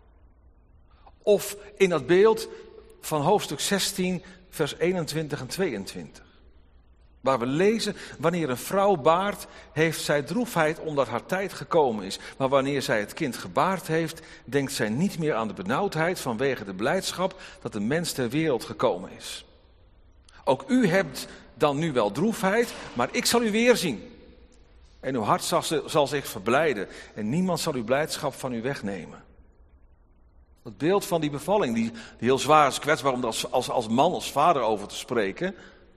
Of in dat beeld van hoofdstuk zestien, vers eenentwintig en tweeëntwintig. Waar we lezen, wanneer een vrouw baart, heeft zij droefheid omdat haar tijd gekomen is. Maar wanneer zij het kind gebaard heeft, denkt zij niet meer aan de benauwdheid vanwege de blijdschap dat de mens ter wereld gekomen is. Ook u hebt dan nu wel droefheid, maar ik zal u weer zien. En uw hart zal, zal zich verblijden en niemand zal uw blijdschap van u wegnemen. Het beeld van die bevalling, die, die heel zwaar is, kwetsbaar om als, als, als man, als vader over te spreken.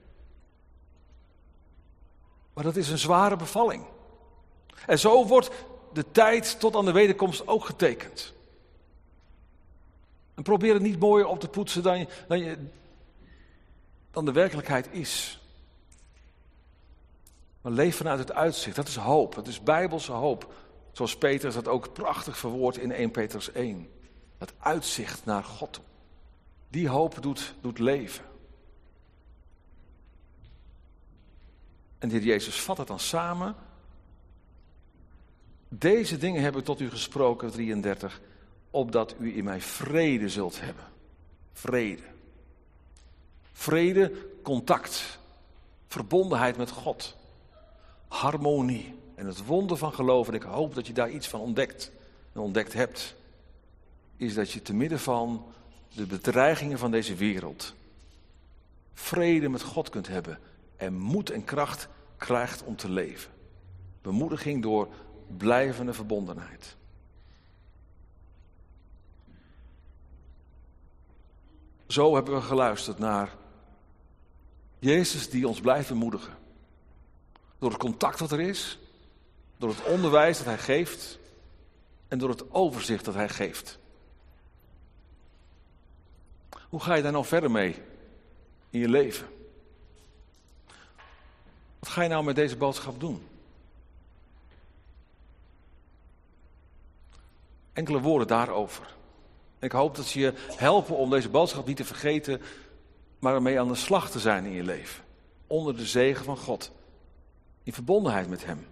Maar dat is een zware bevalling. En zo wordt de tijd tot aan de wederkomst ook getekend. En probeer het niet mooier op te poetsen dan, je, dan, je, dan de werkelijkheid is. Maar leef vanuit het uitzicht. Dat is hoop. Dat is bijbelse hoop. Zoals Petrus dat ook prachtig verwoordt in eerste Petrus één. Dat uitzicht naar God toe. Die hoop doet, doet leven. En de Heer Jezus vat het dan samen. Deze dingen heb ik tot u gesproken, drieëndertig, opdat u in mij vrede zult hebben. Vrede. Vrede, contact, verbondenheid met God. Harmonie en het wonder van geloof, en ik hoop dat je daar iets van ontdekt en ontdekt hebt, is dat je te midden van de bedreigingen van deze wereld vrede met God kunt hebben en moed en kracht krijgt om te leven. Bemoediging door blijvende verbondenheid. Zo hebben we geluisterd naar Jezus die ons blijft bemoedigen. Door het contact dat er is, door het onderwijs dat hij geeft en door het overzicht dat hij geeft. Hoe ga je daar nou verder mee in je leven? Wat ga je nou met deze boodschap doen? Enkele woorden daarover. Ik hoop dat ze je helpen om deze boodschap niet te vergeten, maar ermee aan de slag te zijn in je leven. Onder de zegen van God. In verbondenheid met hem.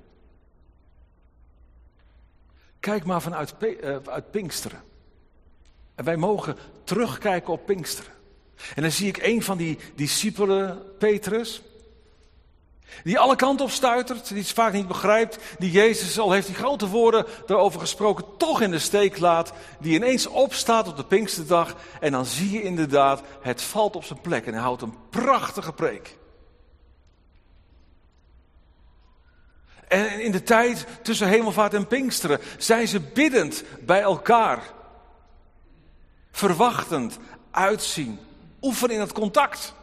Kijk maar vanuit uh, uit Pinksteren. En wij mogen terugkijken op Pinksteren. En dan zie ik een van die discipelen, Petrus, die alle kanten op stuitert, die het vaak niet begrijpt, die Jezus, al heeft hij grote woorden daarover gesproken, toch in de steek laat, die ineens opstaat op de Pinksterdag en dan zie je inderdaad, het valt op zijn plek en hij houdt een prachtige preek. En in de tijd tussen hemelvaart en Pinksteren zijn ze biddend bij elkaar. Verwachtend, uitzien, oefenen in het contact.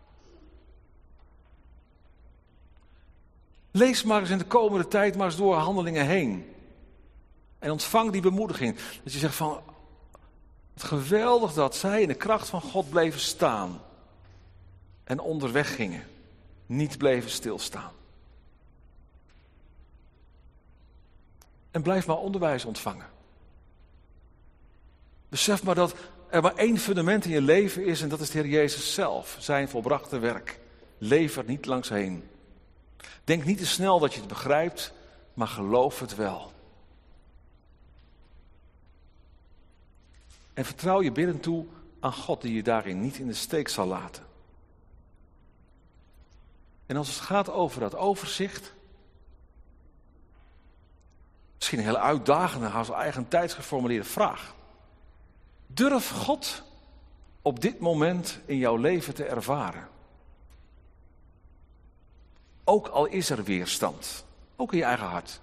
Lees maar eens in de komende tijd maar eens door Handelingen heen. En ontvang die bemoediging. Dat je zegt van, het geweldig dat zij in de kracht van God bleven staan. En onderweg gingen. Niet bleven stilstaan. En blijf maar onderwijs ontvangen. Besef maar dat er maar één fundament in je leven is en dat is de Heer Jezus zelf. Zijn volbrachte werk. Leef er niet langs heen. Denk niet te snel dat je het begrijpt, maar geloof het wel. En vertrouw je bidden toe aan God die je daarin niet in de steek zal laten. En als het gaat over dat overzicht, misschien een hele uitdagende, haast eigen tijds geformuleerde vraag. Durf God op dit moment in jouw leven te ervaren? Ook al is er weerstand, ook in je eigen hart.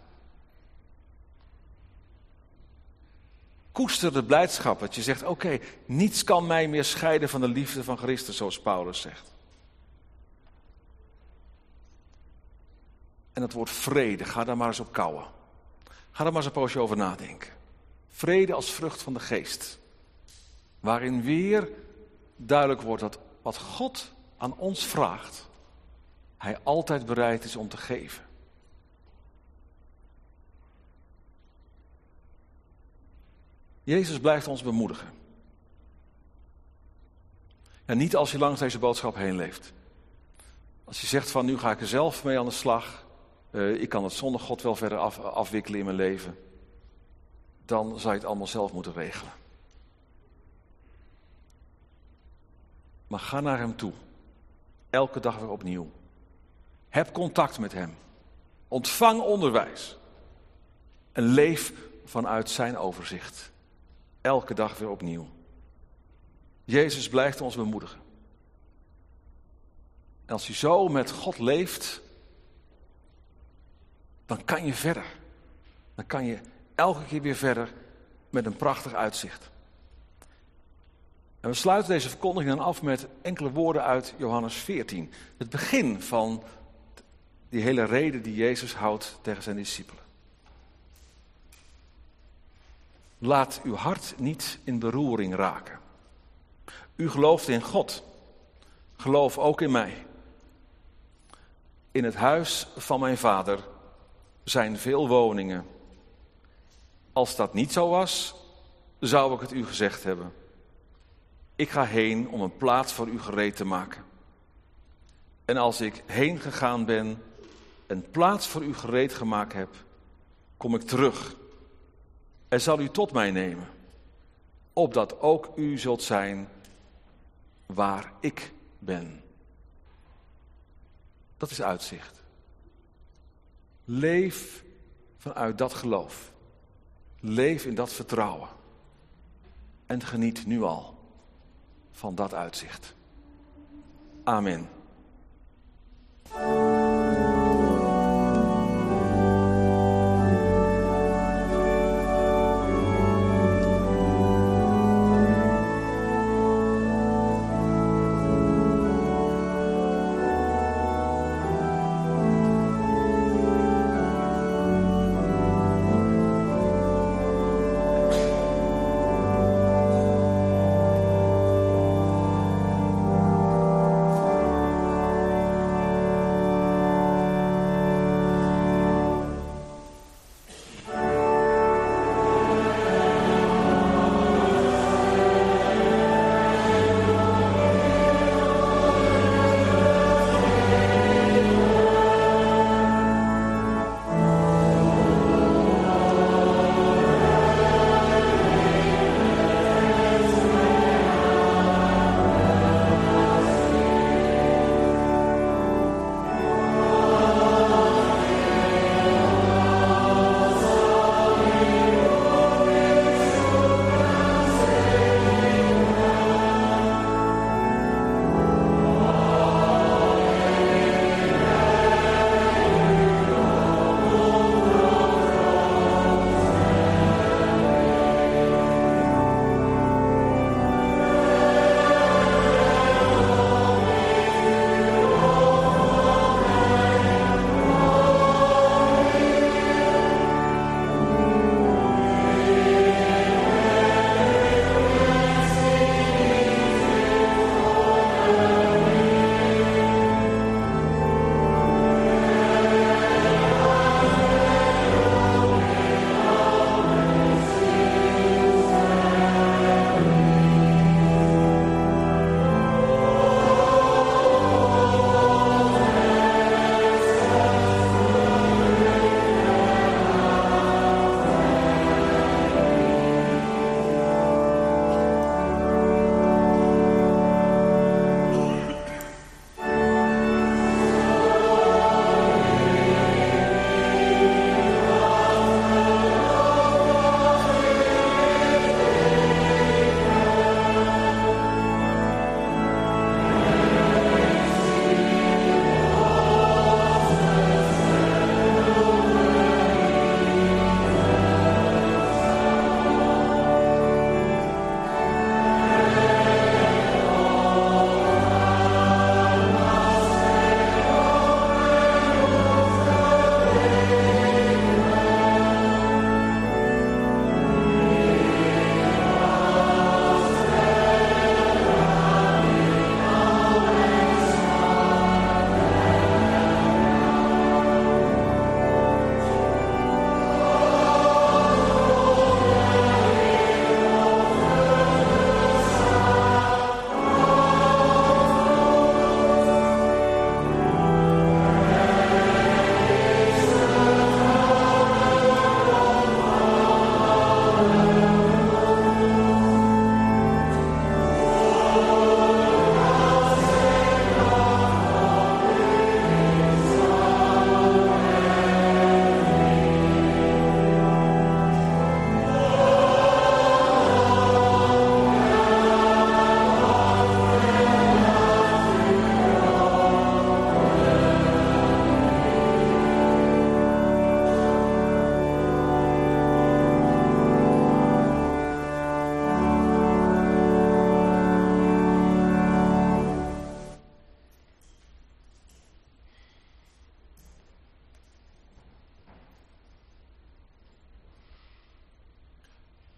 Koester de blijdschap dat je zegt, oké, okay, niets kan mij meer scheiden van de liefde van Christus, zoals Paulus zegt. En het woord vrede, ga daar maar eens op kouwen. Ga daar maar eens een poosje over nadenken. Vrede als vrucht van de geest. Waarin weer duidelijk wordt dat wat God aan ons vraagt, hij altijd bereid is om te geven. Jezus blijft ons bemoedigen. En niet als je langs deze boodschap heen leeft. Als je zegt van nu ga ik er zelf mee aan de slag. Uh, ik kan het zonder God wel verder af, afwikkelen in mijn leven. Dan zou je het allemaal zelf moeten regelen. Maar ga naar hem toe. Elke dag weer opnieuw. Heb contact met hem. Ontvang onderwijs. En leef vanuit zijn overzicht. Elke dag weer opnieuw. Jezus blijft ons bemoedigen. En als je zo met God leeft, dan kan je verder. Dan kan je elke keer weer verder met een prachtig uitzicht. En we sluiten deze verkondiging dan af met enkele woorden uit Johannes veertien. Het begin van die hele rede die Jezus houdt tegen zijn discipelen. Laat uw hart niet in beroering raken. U gelooft in God. Geloof ook in mij. In het huis van mijn vader zijn veel woningen. Als dat niet zo was, zou ik het u gezegd hebben. Ik ga heen om een plaats voor u gereed te maken. En als ik heen gegaan ben, een plaats voor u gereed gemaakt heb, kom ik terug en zal u tot mij nemen, opdat ook u zult zijn waar ik ben. Dat is uitzicht. Leef vanuit dat geloof. Leef in dat vertrouwen. En geniet nu al van dat uitzicht. Amen.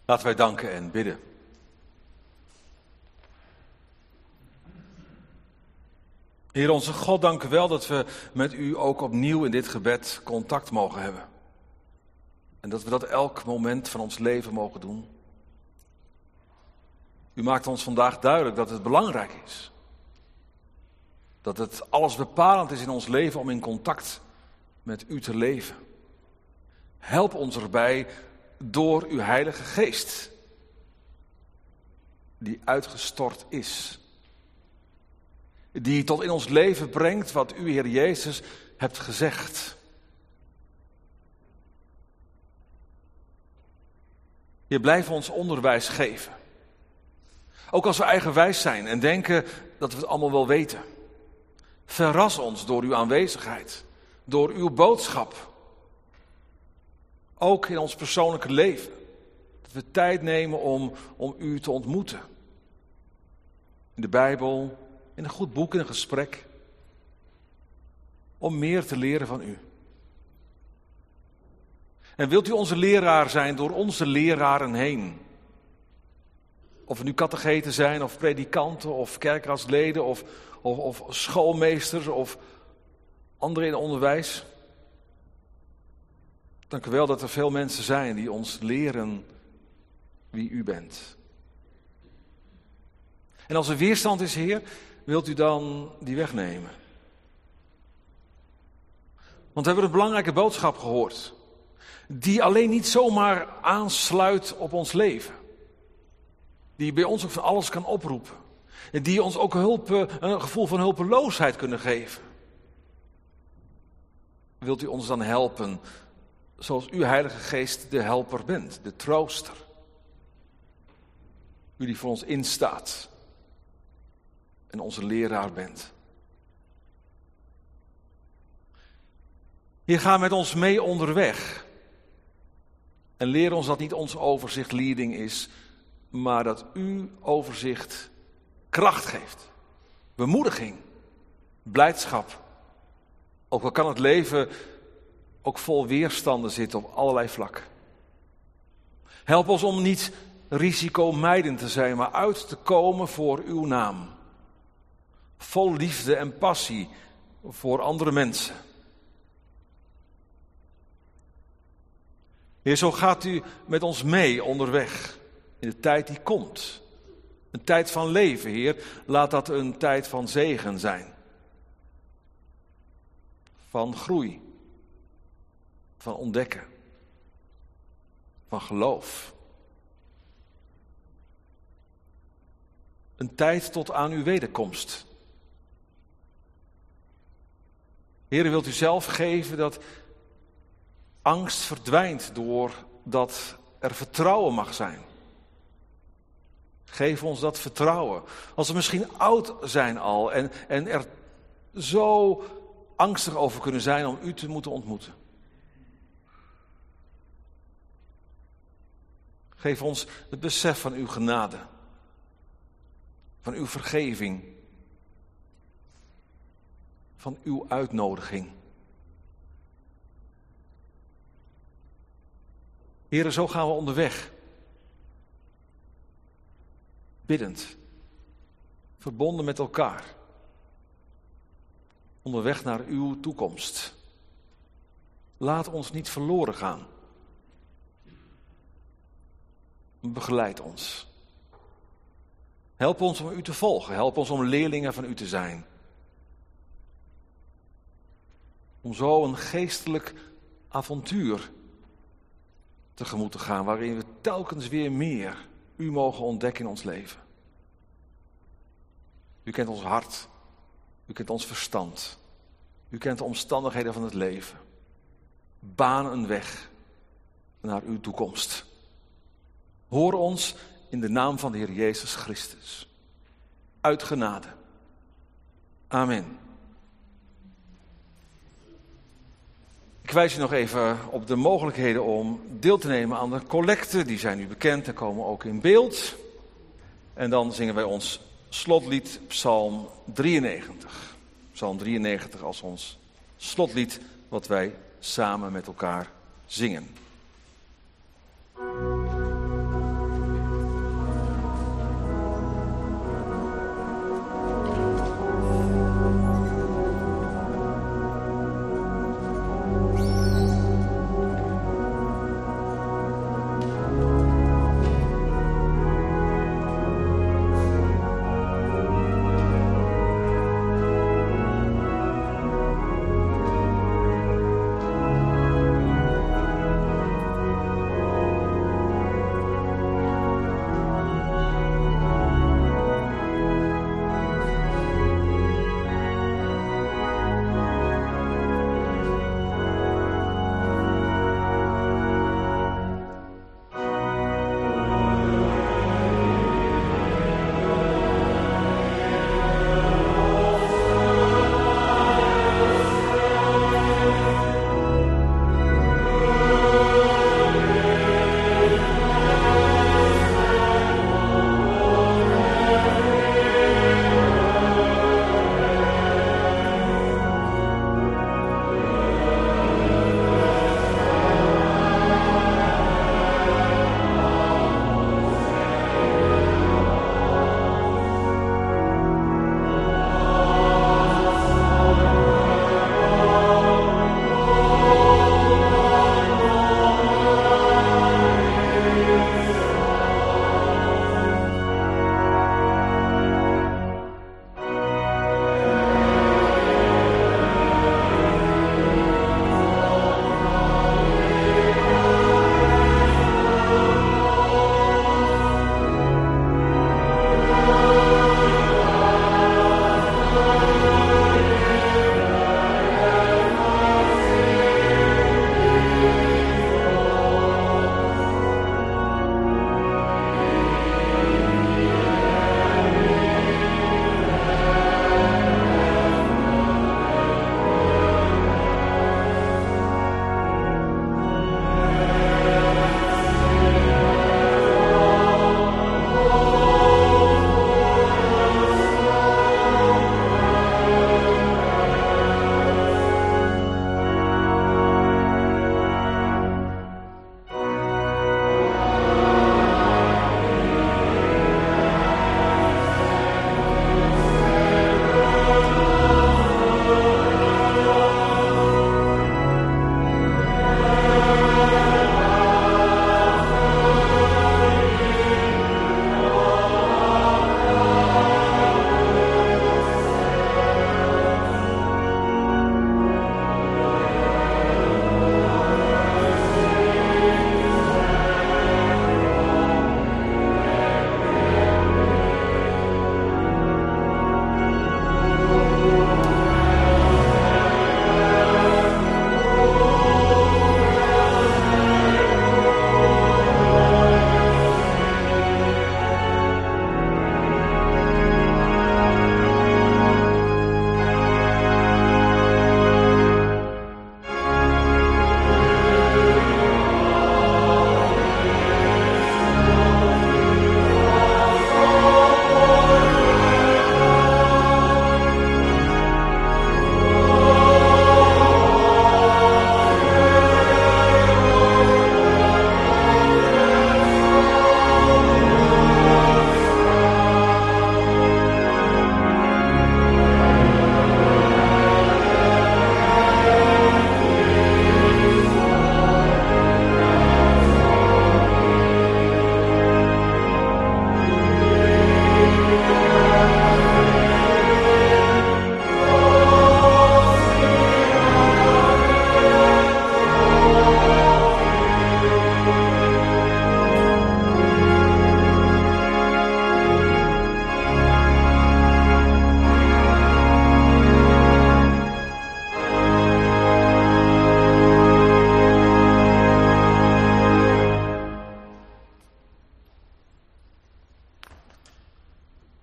Laten wij danken en bidden. Heer onze God, dank u wel dat we met u ook opnieuw in dit gebed contact mogen hebben. En dat we dat elk moment van ons leven mogen doen. U maakt ons vandaag duidelijk dat het belangrijk is. Dat het alles bepalend is in ons leven om in contact met u te leven. Help ons erbij door uw Heilige Geest, die uitgestort is. Die tot in ons leven brengt wat u, Heer Jezus, hebt gezegd. Je blijft ons onderwijs geven. Ook als we eigenwijs zijn en denken dat we het allemaal wel weten. Verras ons door uw aanwezigheid, door uw boodschap. Ook in ons persoonlijke leven. Dat we tijd nemen om, om u te ontmoeten. In de Bijbel, in een goed boek, in een gesprek. Om meer te leren van u. En wilt u onze leraar zijn door onze leraren heen? Of we nu katecheten zijn, of predikanten, of kerkraadsleden, of, of, of schoolmeesters, of anderen in onderwijs. Dank u wel dat er veel mensen zijn die ons leren wie u bent. En als er weerstand is, Heer, wilt u dan die wegnemen? Want we hebben een belangrijke boodschap gehoord. Die alleen niet zomaar aansluit op ons leven. Die bij ons ook van alles kan oproepen. En die ons ook hulp, een gevoel van hulpeloosheid kunnen geven. Wilt u ons dan helpen, zoals uw Heilige Geest de helper bent, de trooster. U die voor ons instaat en onze leraar bent. Hier ga met ons mee onderweg. En leer ons dat niet ons overzicht leading is, maar dat uw overzicht kracht geeft. Bemoediging, blijdschap. Ook al kan het leven ook vol weerstanden zitten op allerlei vlakken. Help ons om niet risicomijdend te zijn, maar uit te komen voor uw naam. Vol liefde en passie voor andere mensen. Heer, zo gaat u met ons mee onderweg in de tijd die komt. Een tijd van leven, Heer. Laat dat een tijd van zegen zijn. Van groei. Van ontdekken. Van geloof. Een tijd tot aan uw wederkomst. Heer, wilt u zelf geven dat angst verdwijnt doordat er vertrouwen mag zijn. Geef ons dat vertrouwen. Als we misschien oud zijn al en, en er zo angstig over kunnen zijn om u te moeten ontmoeten. Geef ons het besef van uw genade. Van uw vergeving. Van uw uitnodiging. Heren, zo gaan we onderweg. Biddend. Verbonden met elkaar. Onderweg naar uw toekomst. Laat ons niet verloren gaan. Begeleid ons. Help ons om u te volgen. Help ons om leerlingen van u te zijn. Om zo een geestelijk avontuur tegemoet te gaan, waarin we telkens weer meer u mogen ontdekken in ons leven. U kent ons hart. U kent ons verstand. U kent de omstandigheden van het leven. Baan een weg naar uw toekomst. Hoor ons in de naam van de Heer Jezus Christus. Uit genade. Amen. Ik wijs u nog even op de mogelijkheden om deel te nemen aan de collecten. Die zijn u bekend en komen ook in beeld. En dan zingen wij ons slotlied Psalm drieënnegentig. Psalm drieënnegentig als ons slotlied wat wij samen met elkaar zingen.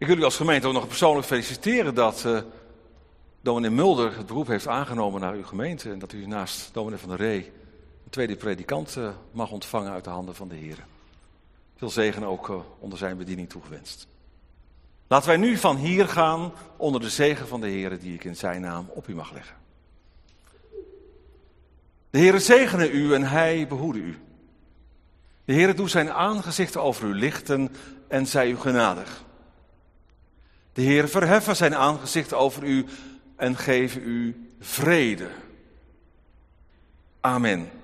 Ik wil u als gemeente ook nog persoonlijk feliciteren dat uh, dominee Mulder het beroep heeft aangenomen naar uw gemeente. En dat u naast dominee van der Ree een tweede predikant uh, mag ontvangen uit de handen van de Heer. Veel zegen ook uh, onder zijn bediening toegewenst. Laten wij nu van hier gaan onder de zegen van de Heer die ik in zijn naam op u mag leggen. De Heere zegene u en hij behoede u. De Heere doet zijn aangezicht over u lichten en zij u genadig. De Heere verheffen zijn aangezicht over u en geven u vrede. Amen.